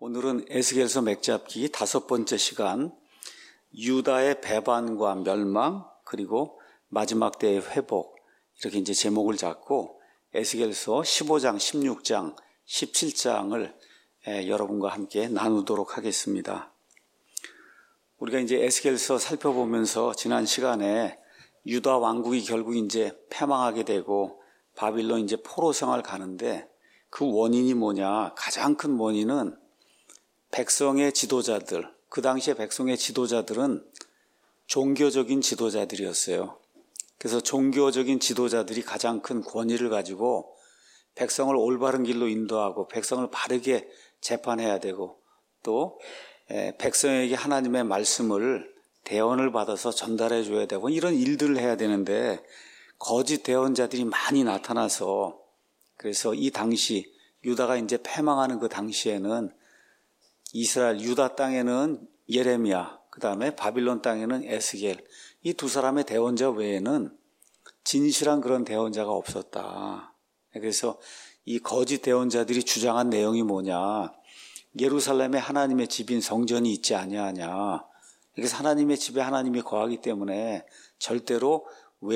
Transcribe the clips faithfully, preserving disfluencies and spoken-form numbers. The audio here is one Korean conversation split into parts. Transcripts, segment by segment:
오늘은 에스겔서 맥잡기 다섯 번째 시간, 유다의 배반과 멸망 그리고 마지막 때의 회복, 이렇게 이제 제목을 잡고 에스겔서 십오 장, 십육 장, 십칠 장을 여러분과 함께 나누도록 하겠습니다. 우리가 이제 에스겔서 살펴보면서 지난 시간에 유다 왕국이 결국 이제 패망하게 되고 바빌론 이제 포로 생활 가는데 그 원인이 뭐냐? 가장 큰 원인은 백성의 지도자들, 그 당시에 백성의 지도자들은 종교적인 지도자들이었어요. 그래서 종교적인 지도자들이 가장 큰 권위를 가지고 백성을 올바른 길로 인도하고 백성을 바르게 재판해야 되고 또 백성에게 하나님의 말씀을 대언을 받아서 전달해 줘야 되고 이런 일들을 해야 되는데 거짓 대언자들이 많이 나타나서 그래서 이 당시 유다가 이제 패망하는 그 당시에는 이스라엘 유다 땅에는 예레미야, 그 다음에 바빌론 땅에는 에스겔, 이 두 사람의 대언자 외에는 진실한 그런 대언자가 없었다. 그래서 이 거짓 대언자들이 주장한 내용이 뭐냐? 예루살렘에 하나님의 집인 성전이 있지 아니하냐. 그래서 하나님의 집에 하나님이 거하기 때문에 절대로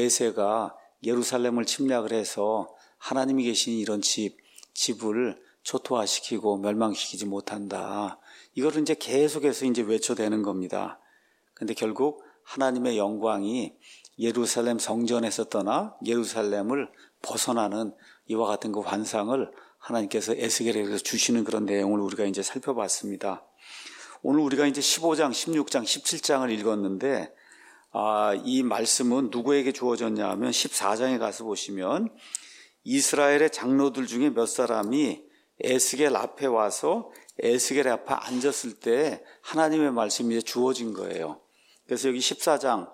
외세가 예루살렘을 침략을 해서 하나님이 계신 이런 집, 집을 초토화시키고 멸망시키지 못한다. 이거를 이제 계속해서 이제 외쳐대는 겁니다. 근데 결국 하나님의 영광이 예루살렘 성전에서 떠나 예루살렘을 벗어나는 이와 같은 그 환상을 하나님께서 에스겔에서 주시는 그런 내용을 우리가 이제 살펴봤습니다. 오늘 우리가 이제 십오 장, 십육 장, 십칠 장을 읽었는데, 아, 이 말씀은 누구에게 주어졌냐 하면 십사 장에 가서 보시면 이스라엘의 장로들 중에 몇 사람이 에스겔 앞에 와서 에스겔 앞에 앉았을 때 하나님의 말씀이 주어진 거예요. 그래서 여기 십사 장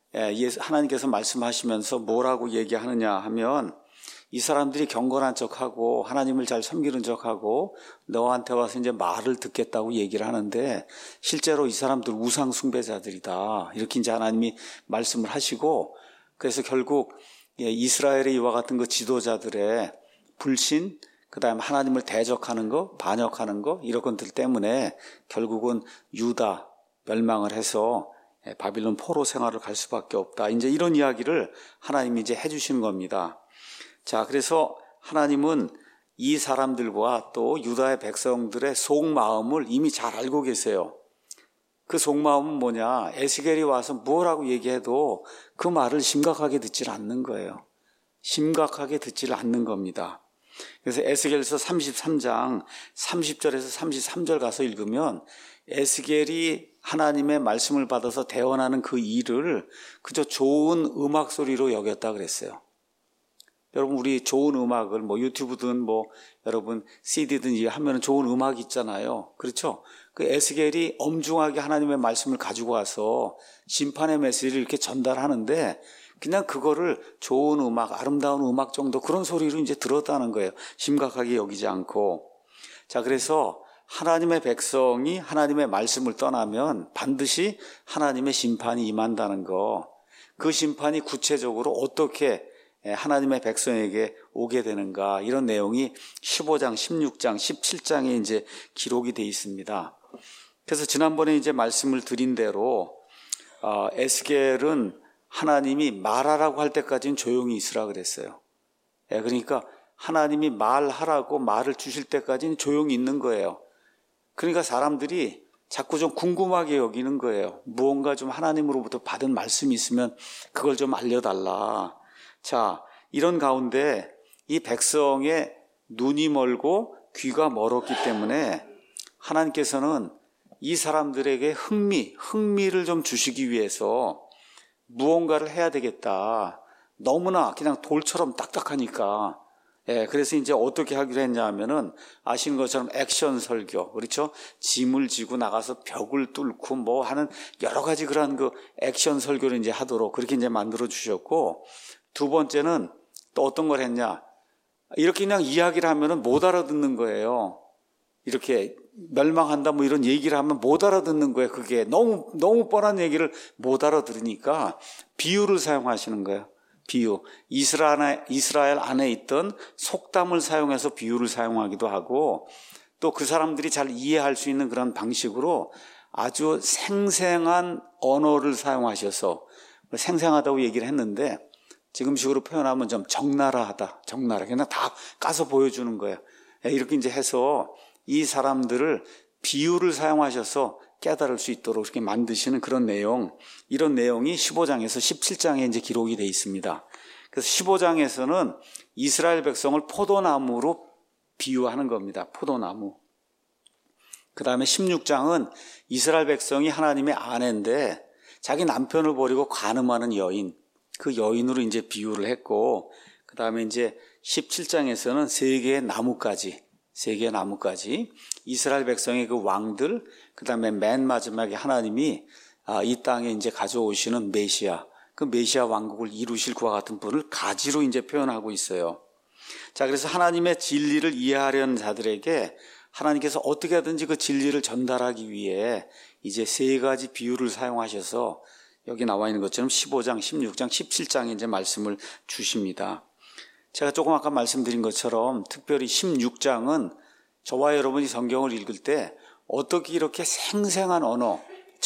하나님께서 말씀하시면서 뭐라고 얘기하느냐 하면 이 사람들이 경건한 척하고 하나님을 잘 섬기는 척하고 너한테 와서 이제 말을 듣겠다고 얘기를 하는데 실제로 이 사람들 우상 숭배자들이다. 이렇게 이제 하나님이 말씀을 하시고 그래서 결국 이스라엘의 이와 같은 그 지도자들의 불신, 그 다음에 하나님을 대적하는 거, 반역하는 거, 이런 것들 때문에 결국은 유다 멸망을 해서 바빌론 포로 생활을 갈 수밖에 없다. 이제 이런 이야기를 하나님이 이제 해주시는 겁니다. 자, 그래서 하나님은 이 사람들과 또 유다의 백성들의 속마음을 이미 잘 알고 계세요. 그 속마음은 뭐냐? 에스겔이 와서 뭐라고 얘기해도 그 말을 심각하게 듣질 않는 거예요. 심각하게 듣질 않는 겁니다. 그래서 에스겔서 삼십삼 장 삼십 절에서 삼십삼 절 가서 읽으면 에스겔이 하나님의 말씀을 받아서 대언하는 그 일을 그저 좋은 음악 소리로 여겼다 그랬어요. 여러분, 우리 좋은 음악을 뭐 유튜브든 뭐 여러분 씨디든 하면은 좋은 음악 있잖아요. 그렇죠? 그 에스겔이 엄중하게 하나님의 말씀을 가지고 와서 심판의 메시지를 이렇게 전달하는데 그냥 그거를 좋은 음악, 아름다운 음악 정도 그런 소리로 이제 들었다는 거예요. 심각하게 여기지 않고. 자, 그래서 하나님의 백성이 하나님의 말씀을 떠나면 반드시 하나님의 심판이 임한다는 거. 그 심판이 구체적으로 어떻게 하나님의 백성에게 오게 되는가. 이런 내용이 십오 장, 십육 장, 십칠 장에 이제 기록이 되어 있습니다. 그래서 지난번에 이제 말씀을 드린 대로 어, 에스겔은 하나님이 말하라고 할 때까지는 조용히 있으라 그랬어요. 예, 그러니까 하나님이 말하라고 말을 주실 때까지는 조용히 있는 거예요. 그러니까 사람들이 자꾸 좀 궁금하게 여기는 거예요. 무언가 좀 하나님으로부터 받은 말씀이 있으면 그걸 좀 알려달라. 자, 이런 가운데 이 백성의 눈이 멀고 귀가 멀었기 때문에 하나님께서는 이 사람들에게 흥미, 흥미를 좀 주시기 위해서 무언가를 해야 되겠다. 너무나 그냥 돌처럼 딱딱하니까. 예, 그래서 이제 어떻게 하기로 했냐 하면은 아시는 것처럼 액션 설교. 그렇죠? 짐을 지고 나가서 벽을 뚫고 뭐 하는 여러 가지 그런 그 액션 설교를 이제 하도록 그렇게 이제 만들어 주셨고 두 번째는 또 어떤 걸 했냐. 이렇게 그냥 이야기를 하면은 못 알아듣는 거예요. 이렇게 멸망한다 뭐 이런 얘기를 하면 못 알아듣는 거예요. 그게 너무 너무 뻔한 얘기를 못 알아들으니까 비유를 사용하시는 거예요. 비유. 이스라엘, 이스라엘 안에 있던 속담을 사용해서 비유를 사용하기도 하고 또 그 사람들이 잘 이해할 수 있는 그런 방식으로 아주 생생한 언어를 사용하셔서, 생생하다고 얘기를 했는데 지금식으로 표현하면 좀 적나라하다, 적나라, 그냥 다 까서 보여주는 거예요. 이렇게 이제 해서 이 사람들을 비유를 사용하셔서 깨달을 수 있도록 이렇게 만드시는 그런 내용, 이런 내용이 십오 장에서 십칠 장에 이제 기록이 되어 있습니다. 그래서 십오 장에서는 이스라엘 백성을 포도나무로 비유하는 겁니다. 포도나무. 그 다음에 십육 장은 이스라엘 백성이 하나님의 아내인데 자기 남편을 버리고 간음하는 여인, 그 여인으로 이제 비유를 했고, 그 다음에 이제 십칠 장에서는 세 개의 나무까지, 세 개의 나무까지 이스라엘 백성의 그 왕들, 그 다음에 맨 마지막에 하나님이 이 땅에 이제 가져오시는 메시아, 그 메시아 왕국을 이루실 그와 같은 분을 가지로 이제 표현하고 있어요. 자, 그래서 하나님의 진리를 이해하려는 자들에게 하나님께서 어떻게 하든지 그 진리를 전달하기 위해 이제 세 가지 비유를 사용하셔서 여기 나와 있는 것처럼 십오 장, 십육 장, 십칠 장에 이제 말씀을 주십니다. 제가 조금 아까 말씀드린 것처럼 특별히 십육 장은 저와 여러분이 성경을 읽을 때 어떻게 이렇게 생생한 언어,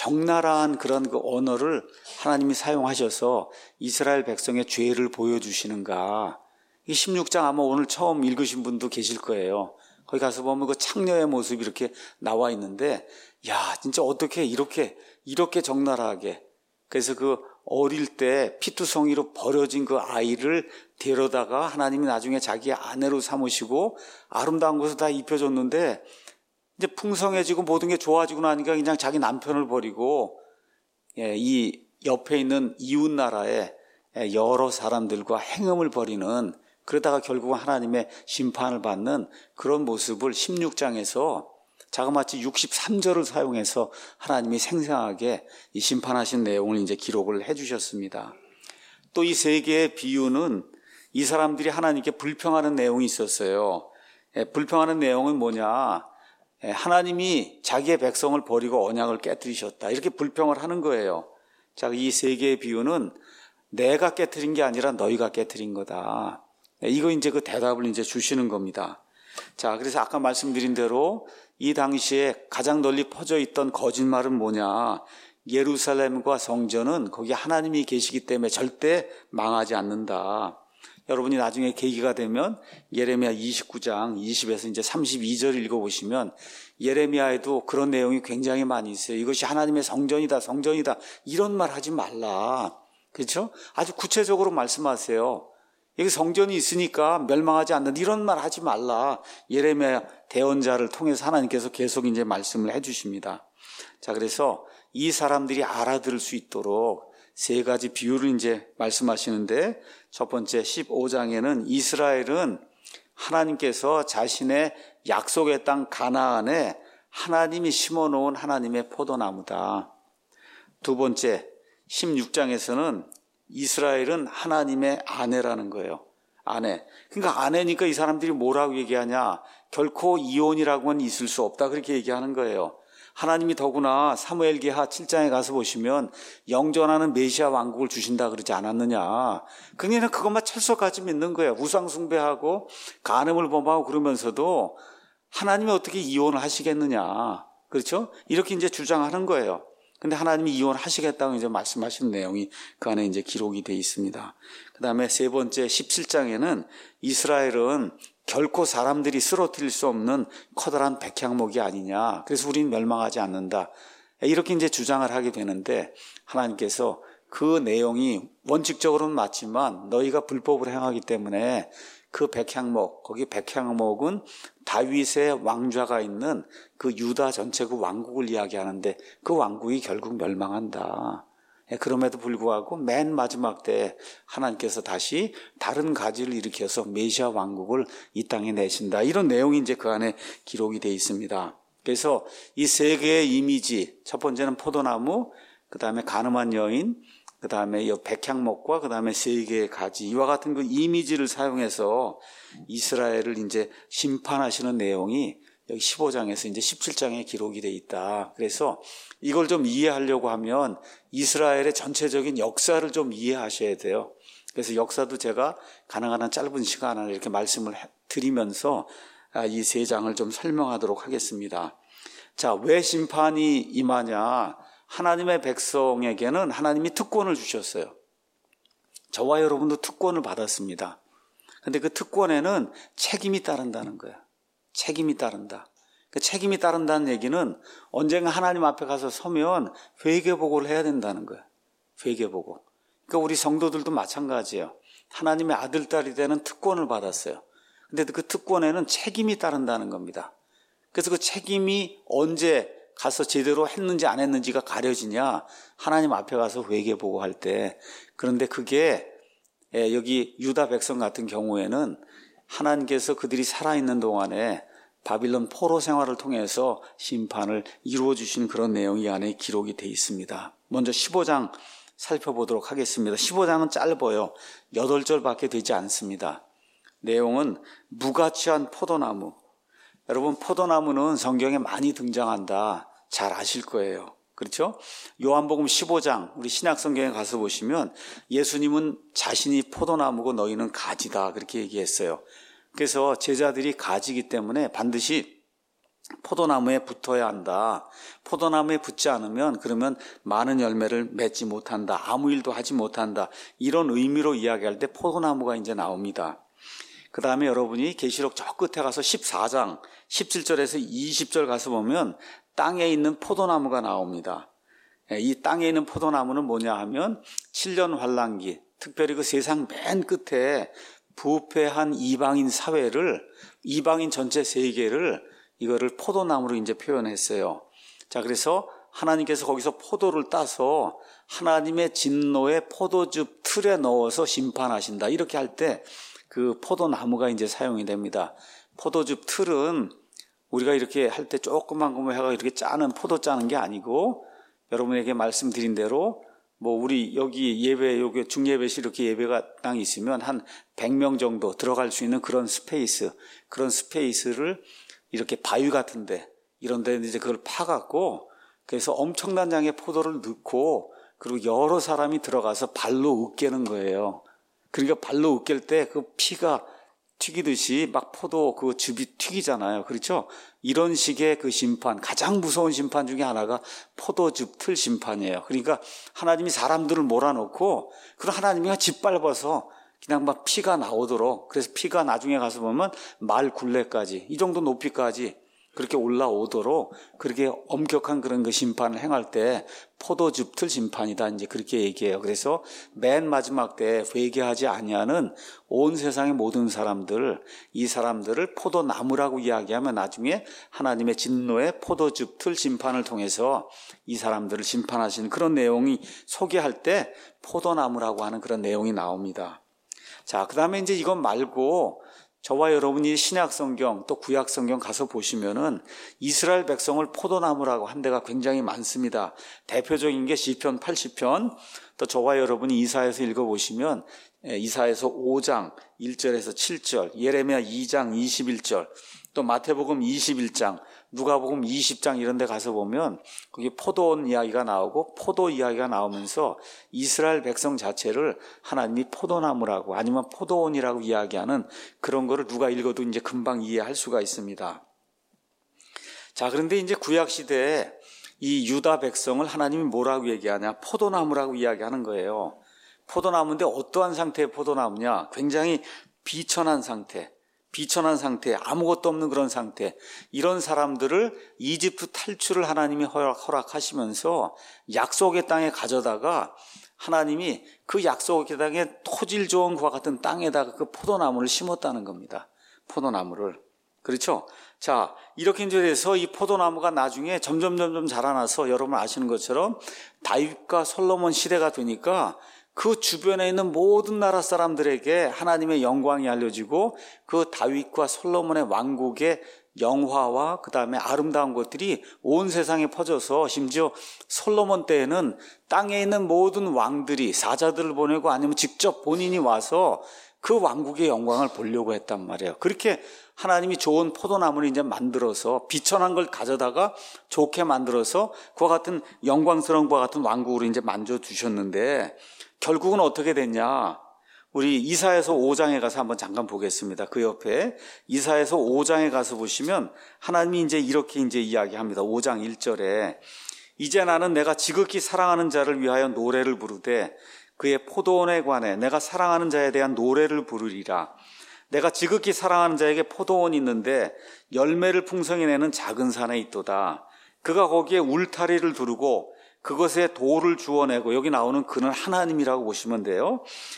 적나라한 그런 그 언어를 하나님이 사용하셔서 이스라엘 백성의 죄를 보여주시는가. 이 십육 장 아마 오늘 처음 읽으신 분도 계실 거예요. 거기 가서 보면 그 창녀의 모습이 이렇게 나와 있는데, 야, 진짜 어떻게 이렇게, 이렇게 적나라하게. 그래서 그 어릴 때 피투성이로 버려진 그 아이를 데려다가 하나님이 나중에 자기 아내로 삼으시고 아름다운 것을 다 입혀줬는데, 이제 풍성해지고 모든 게 좋아지고 나니까 그냥 자기 남편을 버리고, 예, 이 옆에 있는 이웃 나라의 여러 사람들과 행음을 벌이는, 그러다가 결국은 하나님의 심판을 받는 그런 모습을 십육 장에서 자그마치 육십삼 절을 사용해서 하나님이 생생하게 이 심판하신 내용을 이제 기록을 해 주셨습니다. 또 이 세 개의 비유는 이 사람들이 하나님께 불평하는 내용이 있었어요. 예, 불평하는 내용은 뭐냐? 예, 하나님이 자기의 백성을 버리고 언약을 깨뜨리셨다, 이렇게 불평을 하는 거예요. 자, 이 세 개의 비유는 내가 깨뜨린 게 아니라 너희가 깨뜨린 거다. 이거 이제 그 대답을 이제 주시는 겁니다. 자, 그래서 아까 말씀드린 대로 이 당시에 가장 널리 퍼져 있던 거짓말은 뭐냐? 예루살렘과 성전은 거기 하나님이 계시기 때문에 절대 망하지 않는다. 여러분이 나중에 계기가 되면 예레미야 이십구 장 이십에서 이제 삼십이 절 읽어보시면 예레미야에도 그런 내용이 굉장히 많이 있어요. 이것이 하나님의 성전이다, 성전이다, 이런 말 하지 말라. 그렇죠? 아주 구체적으로 말씀하세요. 여기 성전이 있으니까 멸망하지 않는다, 이런 말 하지 말라. 예레미야 대언자를 통해서 하나님께서 계속 이제 말씀을 해주십니다. 자, 그래서 이 사람들이 알아들을 수 있도록 세 가지 비유를 이제 말씀하시는데, 첫 번째 십오 장에는 이스라엘은 하나님께서 자신의 약속의 땅 가나안에 하나님이 심어놓은 하나님의 포도나무다. 두 번째 십육 장에서는 이스라엘은 하나님의 아내라는 거예요. 아내. 그러니까 아내니까 이 사람들이 뭐라고 얘기하냐? 결코 이혼이라고는 있을 수 없다, 그렇게 얘기하는 거예요. 하나님이 더구나 사무엘기하 칠 장에 가서 보시면 영전하는 메시아 왕국을 주신다 그러지 않았느냐. 그냥 그것만 철석같이 믿는 거예요. 우상 숭배하고 간음을 범하고 그러면서도 하나님이 어떻게 이혼을 하시겠느냐. 그렇죠? 이렇게 이제 주장하는 거예요. 근데 하나님이 이혼하시겠다고 이제 말씀하신 내용이 그 안에 이제 기록이 되어 있습니다. 그 다음에 세 번째 십칠 장에는 이스라엘은 결코 사람들이 쓰러뜨릴 수 없는 커다란 백향목이 아니냐. 그래서 우리는 멸망하지 않는다, 이렇게 이제 주장을 하게 되는데, 하나님께서 그 내용이 원칙적으로는 맞지만 너희가 불법을 행하기 때문에 그 백향목, 거기 백향목은 다윗의 왕좌가 있는 그 유다 전체 그 왕국을 이야기하는데 그 왕국이 결국 멸망한다. 그럼에도 불구하고 맨 마지막 때 하나님께서 다시 다른 가지를 일으켜서 메시아 왕국을 이 땅에 내신다, 이런 내용이 이제 그 안에 기록이 되어 있습니다. 그래서 이 세 개의 이미지, 첫 번째는 포도나무, 그 다음에 간음한 여인, 그 다음에 이 백향목과 그 다음에 세 개의 가지, 이와 같은 그 이미지를 사용해서 이스라엘을 이제 심판하시는 내용이 여기 십오 장에서 이제 십칠 장에 기록이 되어 있다. 그래서 이걸 좀 이해하려고 하면 이스라엘의 전체적인 역사를 좀 이해하셔야 돼요. 그래서 역사도 제가 가능한 한 짧은 시간 안에 이렇게 말씀을 드리면서 이 세 장을 좀 설명하도록 하겠습니다. 자, 왜 심판이 임하냐? 하나님의 백성에게는 하나님이 특권을 주셨어요. 저와 여러분도 특권을 받았습니다. 근데 그 특권에는 책임이 따른다는 거예요. 책임이 따른다. 그 책임이 따른다는 얘기는 언젠가 하나님 앞에 가서 서면 회개보고를 해야 된다는 거예요. 회개보고. 그러니까 우리 성도들도 마찬가지예요. 하나님의 아들, 딸이 되는 특권을 받았어요. 근데 그 특권에는 책임이 따른다는 겁니다. 그래서 그 책임이 언제 가서 제대로 했는지 안 했는지가 가려지냐? 하나님 앞에 가서 회개보고 할 때. 그런데 그게 여기 유다 백성 같은 경우에는 하나님께서 그들이 살아있는 동안에 바빌론 포로 생활을 통해서 심판을 이루어 주신 그런 내용이 안에 기록이 되어 있습니다. 먼저 십오 장 살펴보도록 하겠습니다. 십오 장은 짧아요. 여덟 절밖에 되지 않습니다. 내용은 무가치한 포도나무. 여러분, 포도나무는 성경에 많이 등장한다. 잘 아실 거예요. 그렇죠? 요한복음 십오 장 우리 신약성경에 가서 보시면 예수님은 자신이 포도나무고 너희는 가지다 그렇게 얘기했어요. 그래서 제자들이 가지기 때문에 반드시 포도나무에 붙어야 한다. 포도나무에 붙지 않으면 그러면 많은 열매를 맺지 못한다. 아무 일도 하지 못한다. 이런 의미로 이야기할 때 포도나무가 이제 나옵니다. 그 다음에 여러분이 계시록 저 끝에 가서 십사 장 십칠 절에서 이십 절 가서 보면 땅에 있는 포도나무가 나옵니다. 이 땅에 있는 포도나무는 뭐냐 하면 칠 년 환란기, 특별히 그 세상 맨 끝에 부패한 이방인 사회를, 이방인 전체 세계를 이거를 포도나무로 이제 표현했어요. 자, 그래서 하나님께서 거기서 포도를 따서 하나님의 진노의 포도즙 틀에 넣어서 심판하신다. 이렇게 할 때 그 포도나무가 이제 사용이 됩니다. 포도즙 틀은 우리가 이렇게 할 때 조그만 거만 해가 이렇게 짜는 포도 짜는 게 아니고 여러분에게 말씀드린 대로 뭐 우리 여기 예배 여기 중예배실 이렇게 예배가 땅이 있으면 한 백 명 정도 들어갈 수 있는 그런 스페이스 그런 스페이스를 이렇게 바위 같은데 이런 데 이제 그걸 파갖고 그래서 엄청난 양의 포도를 넣고 그리고 여러 사람이 들어가서 발로 으깨는 거예요. 그러니까 발로 으깰 때 그 피가 튀기듯이 막 포도 그 즙이 튀기잖아요. 그렇죠? 이런 식의 그 심판, 가장 무서운 심판 중에 하나가 포도즙 틀 심판이에요. 그러니까 하나님이 사람들을 몰아넣고 그럼 하나님이 짓밟아서 그냥 막 피가 나오도록, 그래서 피가 나중에 가서 보면 말 굴레까지 이 정도 높이까지 그렇게 올라오도록 그렇게 엄격한 그런 그 심판을 행할 때 포도즙 틀 심판이다 이제 그렇게 얘기해요. 그래서 맨 마지막 때 회개하지 아니하는 온 세상의 모든 사람들, 이 사람들을 포도나무라고 이야기하면 나중에 하나님의 진노의 포도즙 틀 심판을 통해서 이 사람들을 심판하시는 그런 내용이 소개할 때 포도나무라고 하는 그런 내용이 나옵니다. 자, 그 다음에 이제 이것 말고 저와 여러분이 신약성경 또 구약성경 가서 보시면은 이스라엘 백성을 포도나무라고 한 데가 굉장히 많습니다. 대표적인 게 시편 팔십 편, 또 저와 여러분이 이사야서 읽어보시면 이사야서 오 장 일 절에서 칠 절, 예레미야 이 장 이십일 절, 또 마태복음 이십일 장, 누가복음 이십 장 이런 데 가서 보면 거기 포도원 이야기가 나오고 포도 이야기가 나오면서 이스라엘 백성 자체를 하나님이 포도나무라고 아니면 포도원이라고 이야기하는 그런 거를 누가 읽어도 이제 금방 이해할 수가 있습니다. 자, 그런데 이제 구약시대에 이 유다 백성을 하나님이 뭐라고 얘기하냐? 포도나무라고 이야기하는 거예요. 포도나무인데 어떠한 상태의 포도나무냐? 굉장히 비천한 상태. 비천한 상태, 아무것도 없는 그런 상태, 이런 사람들을 이집트 탈출을 하나님이 허락, 허락하시면서 약속의 땅에 가져다가 하나님이 그 약속의 땅에 토질 좋은 그와 같은 땅에다가 그 포도나무를 심었다는 겁니다. 포도나무를. 그렇죠? 자, 이렇게 이제 돼서 이 포도나무가 나중에 점점 점점 자라나서 여러분 아시는 것처럼 다윗과 솔로몬 시대가 되니까 그 주변에 있는 모든 나라 사람들에게 하나님의 영광이 알려지고 그 다윗과 솔로몬의 왕국의 영화와 그 다음에 아름다운 것들이 온 세상에 퍼져서 심지어 솔로몬 때에는 땅에 있는 모든 왕들이 사자들을 보내고 아니면 직접 본인이 와서 그 왕국의 영광을 보려고 했단 말이에요. 그렇게 하나님이 좋은 포도나무를 이제 만들어서 비천한 걸 가져다가 좋게 만들어서 그와 같은 영광스러운 그와 같은 왕국으로 이제 만져 두셨는데 결국은 어떻게 됐냐? 우리 이사야서 오 장에 가서 한번 잠깐 보겠습니다. 그 옆에 이사야서 오 장에 가서 보시면 하나님이 이제 이렇게 이제 이야기합니다. 오 장 일 절에 이제 나는 내가 지극히 사랑하는 자를 위하여 노래를 부르되 그의 포도원에 관해 내가 사랑하는 자에 대한 노래를 부르리라. 내가 지극히 사랑하는 자에게 포도원이 있는데 열매를 풍성히 내는 작은 산에 있도다. 그가 거기에 울타리를 두르고 그것에 돌을 주워내고, 여기 나오는 그는 하나님이라고 보시면 돼요.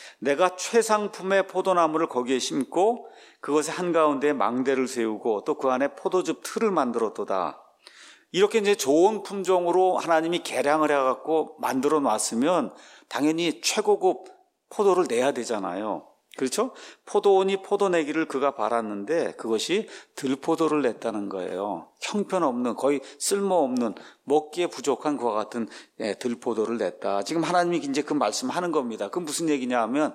내가 최상품의 포도나무를 거기에 심고 그것의 한가운데 망대를 세우고 또 그 안에 포도즙 틀을 만들었도다. 이렇게 이제 좋은 품종으로 하나님이 개량을 해갖고 만들어 놨으면 당연히 최고급 포도를 내야 되잖아요. 그렇죠? 포도원이 포도 내기를 그가 바랐는데 그것이 들포도를 냈다는 거예요. 형편없는, 거의 쓸모없는, 먹기에 부족한 그와 같은 들포도를 냈다. 지금 하나님이 이제 그 말씀하는 겁니다. 그 무슨 얘기냐 하면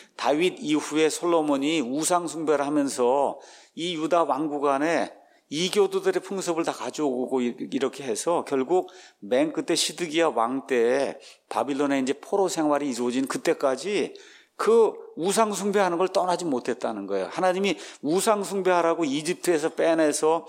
다윗 이후에 솔로몬이 우상 숭배를 하면서 이 유다 왕국 안에 이교도들의 풍습을 다 가져오고 이렇게 해서 결국 맨 그때 시드기야 왕 때에 바빌론에 이제 포로 생활이 이루어진 그때까지 그 우상 숭배하는 걸 떠나지 못했다는 거예요. 하나님이 우상 숭배하라고 이집트에서 빼내서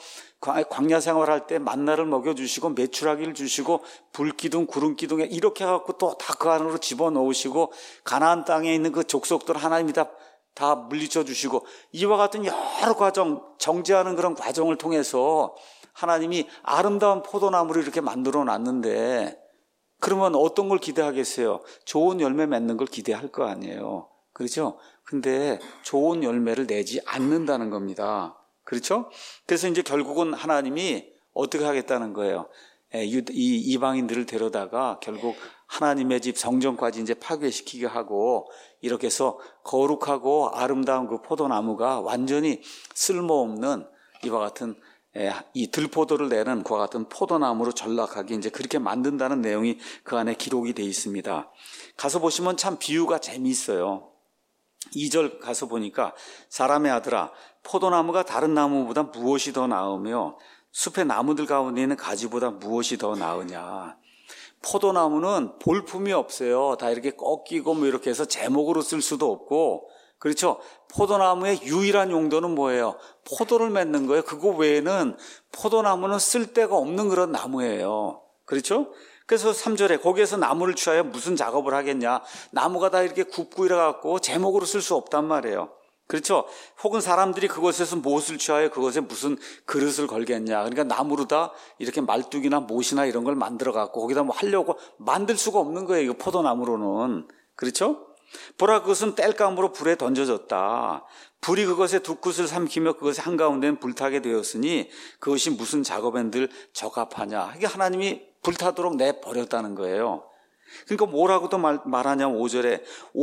광야 생활할 때 만나를 먹여주시고 메추라기를 주시고 불기둥 구름기둥에 이렇게 해갖고 또 다 그 안으로 집어넣으시고 가나안 땅에 있는 그 족속들 하나님이 다 다 물리쳐 주시고 이와 같은 여러 과정, 정죄하는 그런 과정을 통해서 하나님이 아름다운 포도나무를 이렇게 만들어 놨는데 그러면 어떤 걸 기대하겠어요? 좋은 열매 맺는 걸 기대할 거 아니에요. 그렇죠? 근데 좋은 열매를 내지 않는다는 겁니다. 그렇죠? 그래서 이제 결국은 하나님이 어떻게 하겠다는 거예요? 이 이방인들을 데려다가 결국 하나님의 집 성전까지 이제 파괴시키게 하고 이렇게 해서 거룩하고 아름다운 그 포도나무가 완전히 쓸모없는 이와 같은 이 들포도를 내는 그와 같은 포도나무로 전락하게 이제 그렇게 만든다는 내용이 그 안에 기록이 되어 있습니다. 가서 보시면 참 비유가 재미있어요. 이 절 가서 보니까 사람의 아들아 포도나무가 다른 나무보다 무엇이 더 나으며 숲의 나무들 가운데 있는 가지보다 무엇이 더 나으냐. 포도나무는 볼품이 없어요. 다 이렇게 꺾이고 뭐 이렇게 해서 제목으로 쓸 수도 없고, 그렇죠? 포도나무의 유일한 용도는 뭐예요? 포도를 맺는 거예요. 그거 외에는 포도나무는 쓸데가 없는 그런 나무예요. 그렇죠? 그래서 삼 절에 거기에서 나무를 취하여 무슨 작업을 하겠냐. 나무가 다 이렇게 굽고 이래갖고 제목으로 쓸 수 없단 말이에요. 그렇죠? 혹은 사람들이 그것에서 무엇을 취하여 그것에 무슨 그릇을 걸겠냐. 그러니까 나무로 다 이렇게 말뚝이나 못이나 이런 걸 만들어갖고 거기다 뭐 하려고 만들 수가 없는 거예요. 이거 포도나무로는. 그렇죠? 보라 그것은 땔감으로 불에 던져졌다. 불이 그것의 두 끝을 삼키며 그것의 한가운데는 불타게 되었으니 그것이 무슨 작업엔들 적합하냐. 이게 하나님이 불타도록 내버렸다는 거예요. 그러니까 뭐라고도 말, 말하냐면 오 절에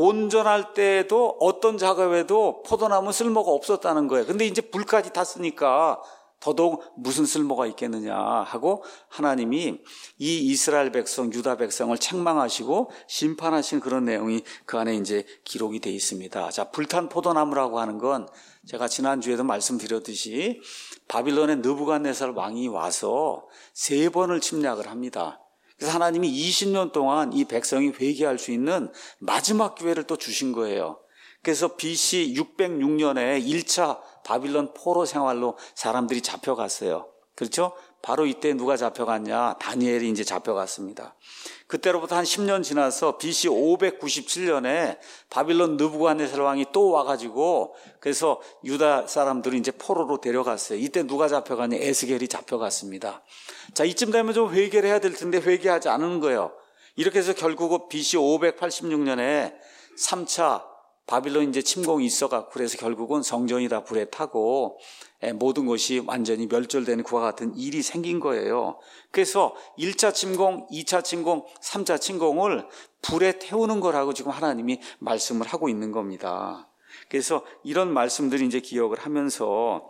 온전할 때에도 어떤 작업에도 포도나무 쓸모가 없었다는 거예요. 근데 이제 불까지 탔으니까 더더욱 무슨 쓸모가 있겠느냐 하고 하나님이 이 이스라엘 백성, 유다 백성을 책망하시고 심판하신 그런 내용이 그 안에 이제 기록이 되어 있습니다. 자, 불탄 포도나무라고 하는 건 제가 지난주에도 말씀드렸듯이 바빌론의 느부갓네살 왕이 와서 세 번을 침략을 합니다. 그래서 하나님이 이십 년 동안 이 백성이 회개할 수 있는 마지막 기회를 또 주신 거예요. 그래서 비씨 육백육 년에 일 차 바빌론 포로 생활로 사람들이 잡혀갔어요. 그렇죠? 바로 이때 누가 잡혀갔냐? 다니엘이 이제 잡혀갔습니다. 그때로부터 한 십 년 지나서 비씨 오백구십칠 년에 바빌론 느부갓네살 왕이 또 와가지고 그래서 유다 사람들을 이제 포로로 데려갔어요. 이때 누가 잡혀갔냐? 에스겔이 잡혀갔습니다. 자, 이쯤 되면 좀 회개를 해야 될 텐데 회개하지 않은 거예요. 이렇게 해서 결국은 비씨 오백팔십육 년에 삼 차 바빌론 이제 침공이 있어갖고 그래서 결국은 성전이 다 불에 타고 모든 것이 완전히 멸절되는 그와 같은 일이 생긴 거예요. 그래서 일 차 침공, 이 차 침공, 삼 차 침공을 불에 태우는 거라고 지금 하나님이 말씀을 하고 있는 겁니다. 그래서 이런 말씀들이 이제 기억을 하면서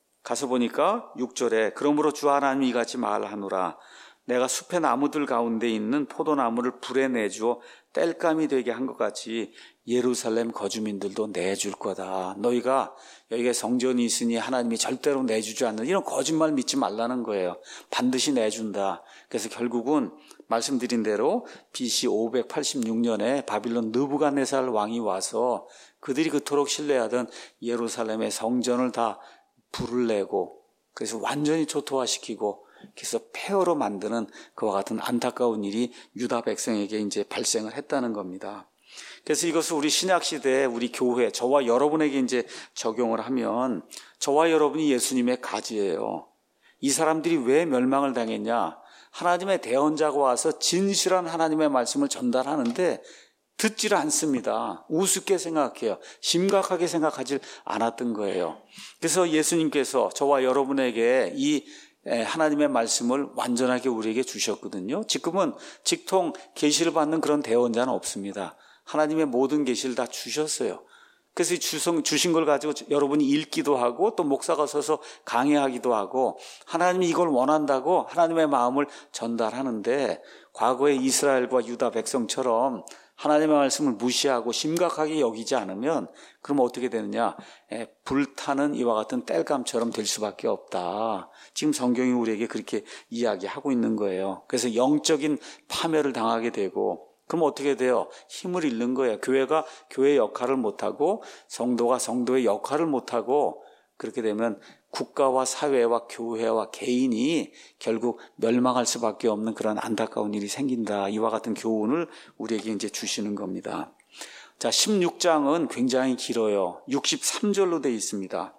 가서 보니까 육 절에 그러므로 주 하나님이 이같이 말하노라. 내가 숲의 나무들 가운데 있는 포도나무를 불에 내주어 땔감이 되게 한 것 같이 예루살렘 거주민들도 내줄 거다. 너희가 여기가 성전이 있으니 하나님이 절대로 내주지 않는 이런 거짓말 믿지 말라는 거예요. 반드시 내준다. 그래서 결국은 말씀드린 대로 비씨 오백팔십육 년에 바빌론 느부갓네살 왕이 와서 그들이 그토록 신뢰하던 예루살렘의 성전을 다 불을 내고 그래서 완전히 초토화시키고 그래서 폐허로 만드는 그와 같은 안타까운 일이 유다 백성에게 이제 발생을 했다는 겁니다. 그래서 이것을 우리 신약 시대에 우리 교회, 저와 여러분에게 이제 적용을 하면 저와 여러분이 예수님의 가지예요. 이 사람들이 왜 멸망을 당했냐? 하나님의 대언자가 와서 진실한 하나님의 말씀을 전달하는데 듣지를 않습니다. 우습게 생각해요. 심각하게 생각하지 않았던 거예요. 그래서 예수님께서 저와 여러분에게 이 하나님의 말씀을 완전하게 우리에게 주셨거든요. 지금은 직통 계시를 받는 그런 대언자는 없습니다. 하나님의 모든 계시를 다 주셨어요. 그래서 이 주신 걸 가지고 여러분이 읽기도 하고 또 목사가 서서 강의하기도 하고 하나님이 이걸 원한다고 하나님의 마음을 전달하는데 과거의 이스라엘과 유다 백성처럼 하나님의 말씀을 무시하고 심각하게 여기지 않으면 그럼 어떻게 되느냐? 에, 불타는 이와 같은 땔감처럼 될 수밖에 없다. 지금 성경이 우리에게 그렇게 이야기하고 있는 거예요. 그래서 영적인 파멸을 당하게 되고 그럼 어떻게 돼요? 힘을 잃는 거예요. 교회가 교회의 역할을 못하고 성도가 성도의 역할을 못하고 그렇게 되면 국가와 사회와 교회와 개인이 결국 멸망할 수밖에 없는 그런 안타까운 일이 생긴다. 이와 같은 교훈을 우리에게 이제 주시는 겁니다. 자, 십육 장은 굉장히 길어요. 육십삼 절로 되어 있습니다.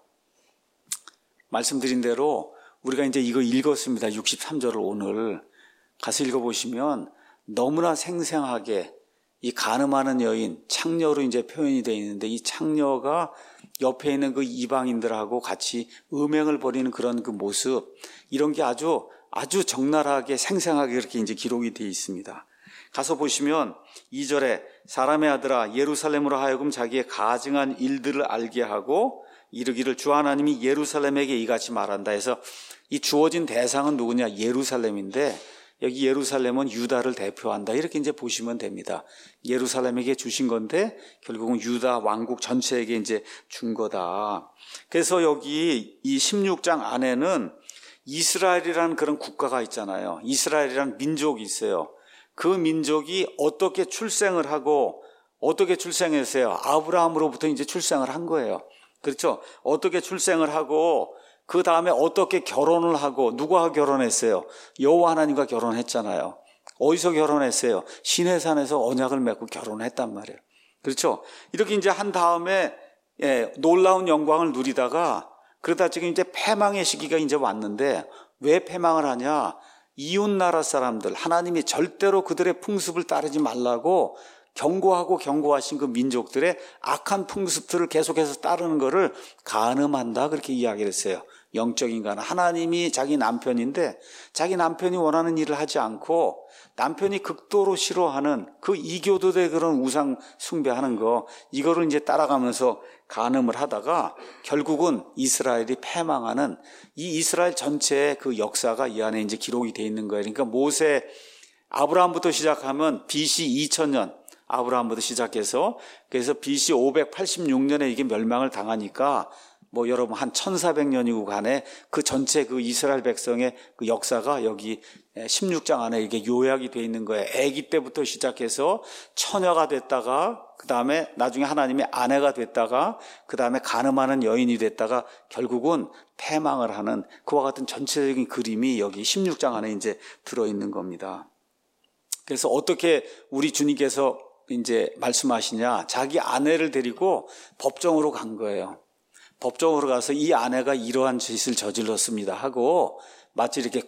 말씀드린 대로 우리가 이제 이거 읽었습니다. 육십삼 절을 오늘 가서 읽어보시면 너무나 생생하게 이 간음하는 여인, 창녀로 이제 표현이 되어 있는데 이 창녀가 옆에 있는 그 이방인들하고 같이 음행을 벌이는 그런 그 모습, 이런 게 아주, 아주 적나라하게 생생하게 그렇게 이제 기록이 되어 있습니다. 가서 보시면 이 절에 사람의 아들아 예루살렘으로 하여금 자기의 가증한 일들을 알게 하고 이르기를 주 하나님이 예루살렘에게 이같이 말한다 해서 이 주어진 대상은 누구냐? 예루살렘인데 여기 예루살렘은 유다를 대표한다. 이렇게 이제 보시면 됩니다. 예루살렘에게 주신 건데 결국은 유다 왕국 전체에게 이제 준 거다. 그래서 여기 이 십육 장 안에는 이스라엘이라는 그런 국가가 있잖아요. 이스라엘이라는 민족이 있어요. 그 민족이 어떻게 출생을 하고 어떻게 출생했어요? 아브라함으로부터 이제 출생을 한 거예요. 그렇죠? 어떻게 출생을 하고 그 다음에 어떻게 결혼을 하고 누구와 결혼했어요? 여호와 하나님과 결혼했잖아요. 어디서 결혼했어요? 시내산에서 언약을 맺고 결혼했단 말이에요. 그렇죠? 이렇게 이제 한 다음에 예, 놀라운 영광을 누리다가 그러다 지금 이제 패망의 시기가 이제 왔는데 왜 패망을 하냐? 이웃 나라 사람들, 하나님이 절대로 그들의 풍습을 따르지 말라고 경고하고 경고하신 그 민족들의 악한 풍습들을 계속해서 따르는 것을 간음한다 그렇게 이야기를 했어요. 영적인 간음. 하나님이 자기 남편인데 자기 남편이 원하는 일을 하지 않고 남편이 극도로 싫어하는 그 이교도의 그런 우상 숭배하는 거, 이거를 이제 따라가면서 간음을 하다가 결국은 이스라엘이 패망하는 이 이스라엘 전체의 그 역사가 이 안에 이제 기록이 돼 있는 거예요. 그러니까 모세, 아브라함부터 시작하면 비씨 이천 년 아브라함부터 시작해서 그래서 비씨 오백팔십육 년에 이게 멸망을 당하니까 뭐 여러분 한 천사백 년이고 간에 그 전체 그 이스라엘 백성의 그 역사가 여기 십육 장 안에 이게 요약이 돼 있는 거예요. 아기 때부터 시작해서 처녀가 됐다가 그 다음에 나중에 하나님의 아내가 됐다가 그 다음에 간음하는 여인이 됐다가 결국은 패망을 하는 그와 같은 전체적인 그림이 여기 십육 장 안에 이제 들어있는 겁니다. 그래서 어떻게 우리 주님께서 이제 말씀하시냐? 자기 아내를 데리고 법정으로 간 거예요. 법정으로 가서 이 아내가 이러한 짓을 저질렀습니다 하고 마치 이렇게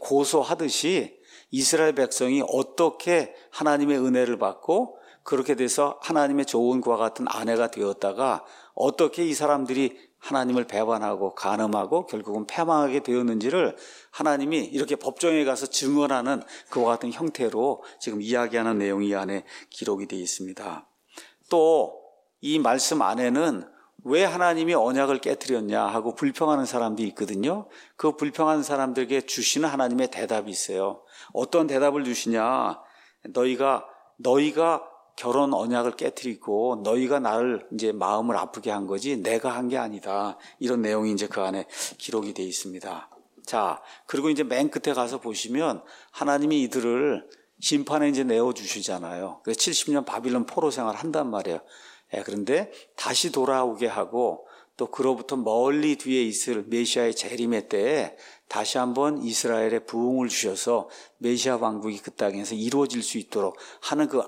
고소하듯이 이스라엘 백성이 어떻게 하나님의 은혜를 받고 그렇게 돼서 하나님의 좋은 그와 같은 아내가 되었다가 어떻게 이 사람들이 하나님을 배반하고 간음하고 결국은 패망하게 되었는지를 하나님이 이렇게 법정에 가서 증언하는 그와 같은 형태로 지금 이야기하는 내용이 이 안에 기록이 되어 있습니다. 또 이 말씀 안에는 왜 하나님이 언약을 깨뜨렸냐 하고 불평하는 사람도 있거든요. 그 불평하는 사람들에게 주시는 하나님의 대답이 있어요. 어떤 대답을 주시냐? 너희가 너희가 결혼 언약을 깨뜨리고 너희가 나를 이제 마음을 아프게 한 거지 내가 한 게 아니다. 이런 내용이 이제 그 안에 기록이 되어 있습니다. 자, 그리고 이제 맨 끝에 가서 보시면 하나님이 이들을 심판에 이제 내어주시잖아요. 그래서 칠십 년 바빌론 포로 생활 한단 말이에요. 예, 그런데 다시 돌아오게 하고 또 그로부터 멀리 뒤에 있을 메시아의 재림의 때에 다시 한번 이스라엘에 부흥을 주셔서 메시아 왕국이 그 땅에서 이루어질 수 있도록 하는 그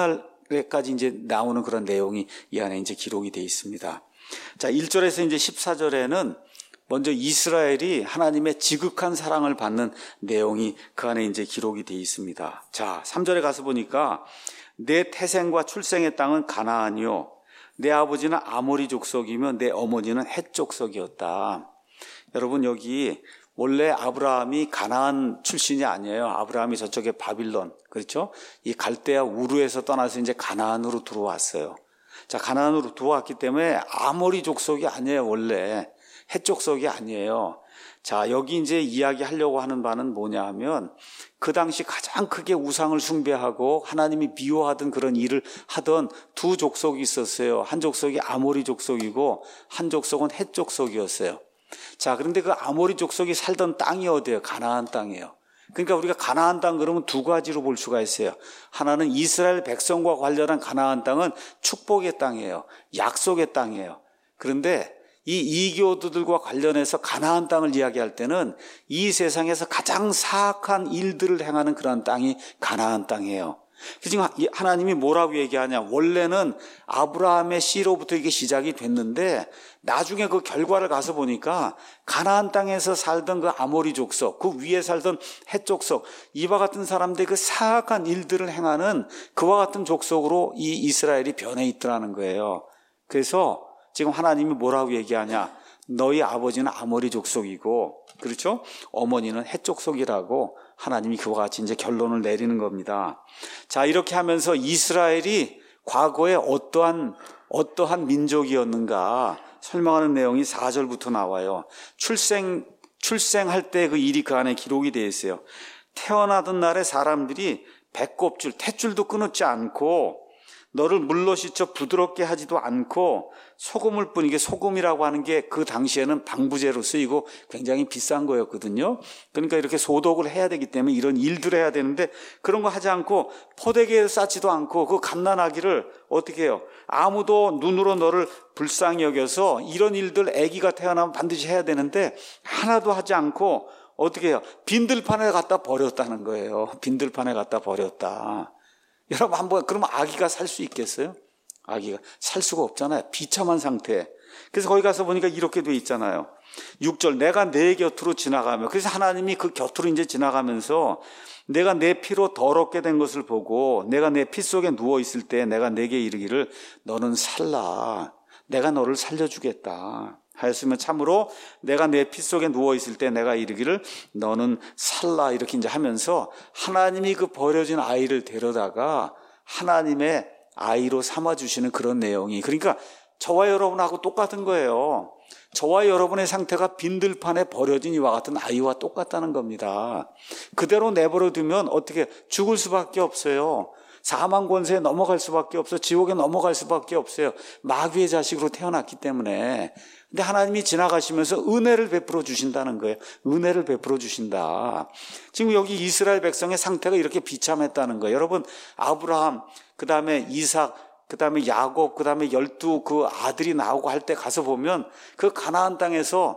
앞날에까지 이제 나오는 그런 내용이 이 안에 이제 기록이 되어 있습니다. 자, 일 절에서 이제 십사 절에는 먼저 이스라엘이 하나님의 지극한 사랑을 받는 내용이 그 안에 이제 기록이 되어 있습니다. 자, 삼 절에 가서 보니까 내 태생과 출생의 땅은 가나안이요 내 아버지는 아모리 족속이며 내 어머니는 헷 족속이었다. 여러분, 여기 원래 아브라함이 가나안 출신이 아니에요. 아브라함이 저쪽에 바빌론, 그렇죠? 이 갈대아 우르에서 떠나서 이제 가나안으로 들어왔어요. 자, 가나안으로 들어왔기 때문에 아모리 족속이 아니에요. 원래 헷 족속이 아니에요. 자, 여기 이제 이야기하려고 하는 바는 뭐냐 하면 그 당시 가장 크게 우상을 숭배하고 하나님이 미워하던 그런 일을 하던 두 족속이 있었어요. 한 족속이 아모리 족속이고 한 족속은 헷 족속이었어요. 자, 그런데 그 아모리 족속이 살던 땅이 어디예요? 가나안 땅이에요. 그러니까 우리가 가나안 땅 그러면 두 가지로 볼 수가 있어요. 하나는 이스라엘 백성과 관련한 가나안 땅은 축복의 땅이에요. 약속의 땅이에요. 그런데 이 이교도들과 관련해서 가나안 땅을 이야기할 때는 이 세상에서 가장 사악한 일들을 행하는 그런 땅이 가나안 땅이에요. 지금 하나님이 뭐라고 얘기하냐? 원래는 아브라함의 씨로부터 이게 시작이 됐는데 나중에 그 결과를 가서 보니까 가나안 땅에서 살던 그 아모리 족속, 그 위에 살던 헷 족속, 이와 같은 사람들의 그 사악한 일들을 행하는 그와 같은 족속으로 이 이스라엘이 변해 있더라는 거예요. 그래서 지금 하나님이 뭐라고 얘기하냐? 너희 아버지는 아모리 족속이고, 그렇죠? 어머니는 헷 족속이라고 하나님이 그와 같이 이제 결론을 내리는 겁니다. 자, 이렇게 하면서 이스라엘이 과거에 어떠한, 어떠한 민족이었는가 설명하는 내용이 사 절부터 나와요. 출생, 출생할 때 그 일이 그 안에 기록이 되어 있어요. 태어나던 날에 사람들이 배꼽줄, 탯줄도 끊었지 않고 너를 물로 씻어 부드럽게 하지도 않고 소금을 뿌린 게 소금이라고 하는 게 그 당시에는 방부제로 쓰이고 굉장히 비싼 거였거든요. 그러니까 이렇게 소독을 해야 되기 때문에 이런 일들을 해야 되는데 그런 거 하지 않고 포대기에 쌓지도 않고 그 갓난아기를 어떻게 해요? 아무도 눈으로 너를 불쌍히 여겨서 이런 일들 아기가 태어나면 반드시 해야 되는데 하나도 하지 않고 어떻게 해요? 빈들판에 갖다 버렸다는 거예요. 빈들판에 갖다 버렸다. 여러분 한번 그러면 아기가 살 수 있겠어요? 아기가 살 수가 없잖아요. 비참한 상태. 그래서 거기 가서 보니까 이렇게 돼 있잖아요. 육 절 내가 내 곁으로 지나가며, 그래서 하나님이 그 곁으로 이제 지나가면서 내가 내 피로 더럽게 된 것을 보고 내가 내 피 속에 누워 있을 때 내가 내게 이르기를 너는 살라. 내가 너를 살려주겠다 하였으면 참으로 내가 내 피 속에 누워 있을 때 내가 이르기를 너는 살라. 이렇게 이제 하면서 하나님이 그 버려진 아이를 데려다가 하나님의 아이로 삼아주시는 그런 내용이, 그러니까 저와 여러분하고 똑같은 거예요. 저와 여러분의 상태가 빈들판에 버려진 이와 같은 아이와 똑같다는 겁니다. 그대로 내버려 두면 어떻게 죽을 수밖에 없어요. 사망 권세에 넘어갈 수밖에 없어. 지옥에 넘어갈 수밖에 없어요. 마귀의 자식으로 태어났기 때문에. 근데 하나님이 지나가시면서 은혜를 베풀어 주신다는 거예요. 은혜를 베풀어 주신다. 지금 여기 이스라엘 백성의 상태가 이렇게 비참했다는 거예요. 여러분, 아브라함, 그 다음에 이삭, 그 다음에 야곱, 그 다음에 열두 그 아들이 나오고 할 때 가서 보면 그 가나안 땅에서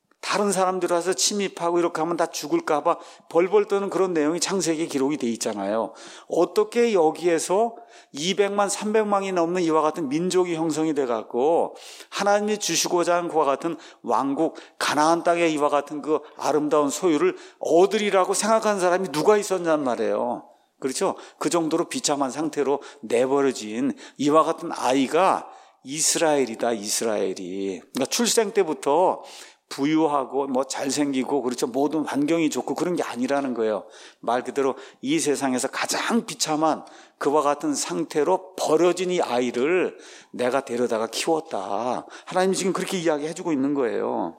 다른 사람들 와서 침입하고 이렇게 하면 다 죽을까 봐 벌벌 떠는 그런 내용이 창세기에 기록이 돼 있잖아요. 어떻게 여기에서 이백만, 삼백만이 넘는 이와 같은 민족이 형성이 돼갖고 하나님이 주시고자 하는 그와 같은 왕국, 가나안 땅에 이와 같은 그 아름다운 소유를 얻으리라고 생각한 사람이 누가 있었냔 말이에요. 그렇죠? 그 정도로 비참한 상태로 내버려진 이와 같은 아이가 이스라엘이다, 이스라엘이. 그러니까 출생 때부터 부유하고 뭐 잘생기고 그렇죠, 모든 환경이 좋고 그런 게 아니라는 거예요. 말 그대로 이 세상에서 가장 비참한 그와 같은 상태로 버려진 이 아이를 내가 데려다가 키웠다. 하나님이 지금 그렇게 이야기해주고 있는 거예요.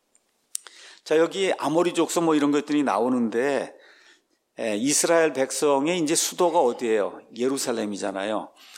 자, 여기 아모리 족속 뭐 이런 것들이 나오는데 예, 이스라엘 백성의 이제 수도가 어디예요? 예루살렘이잖아요.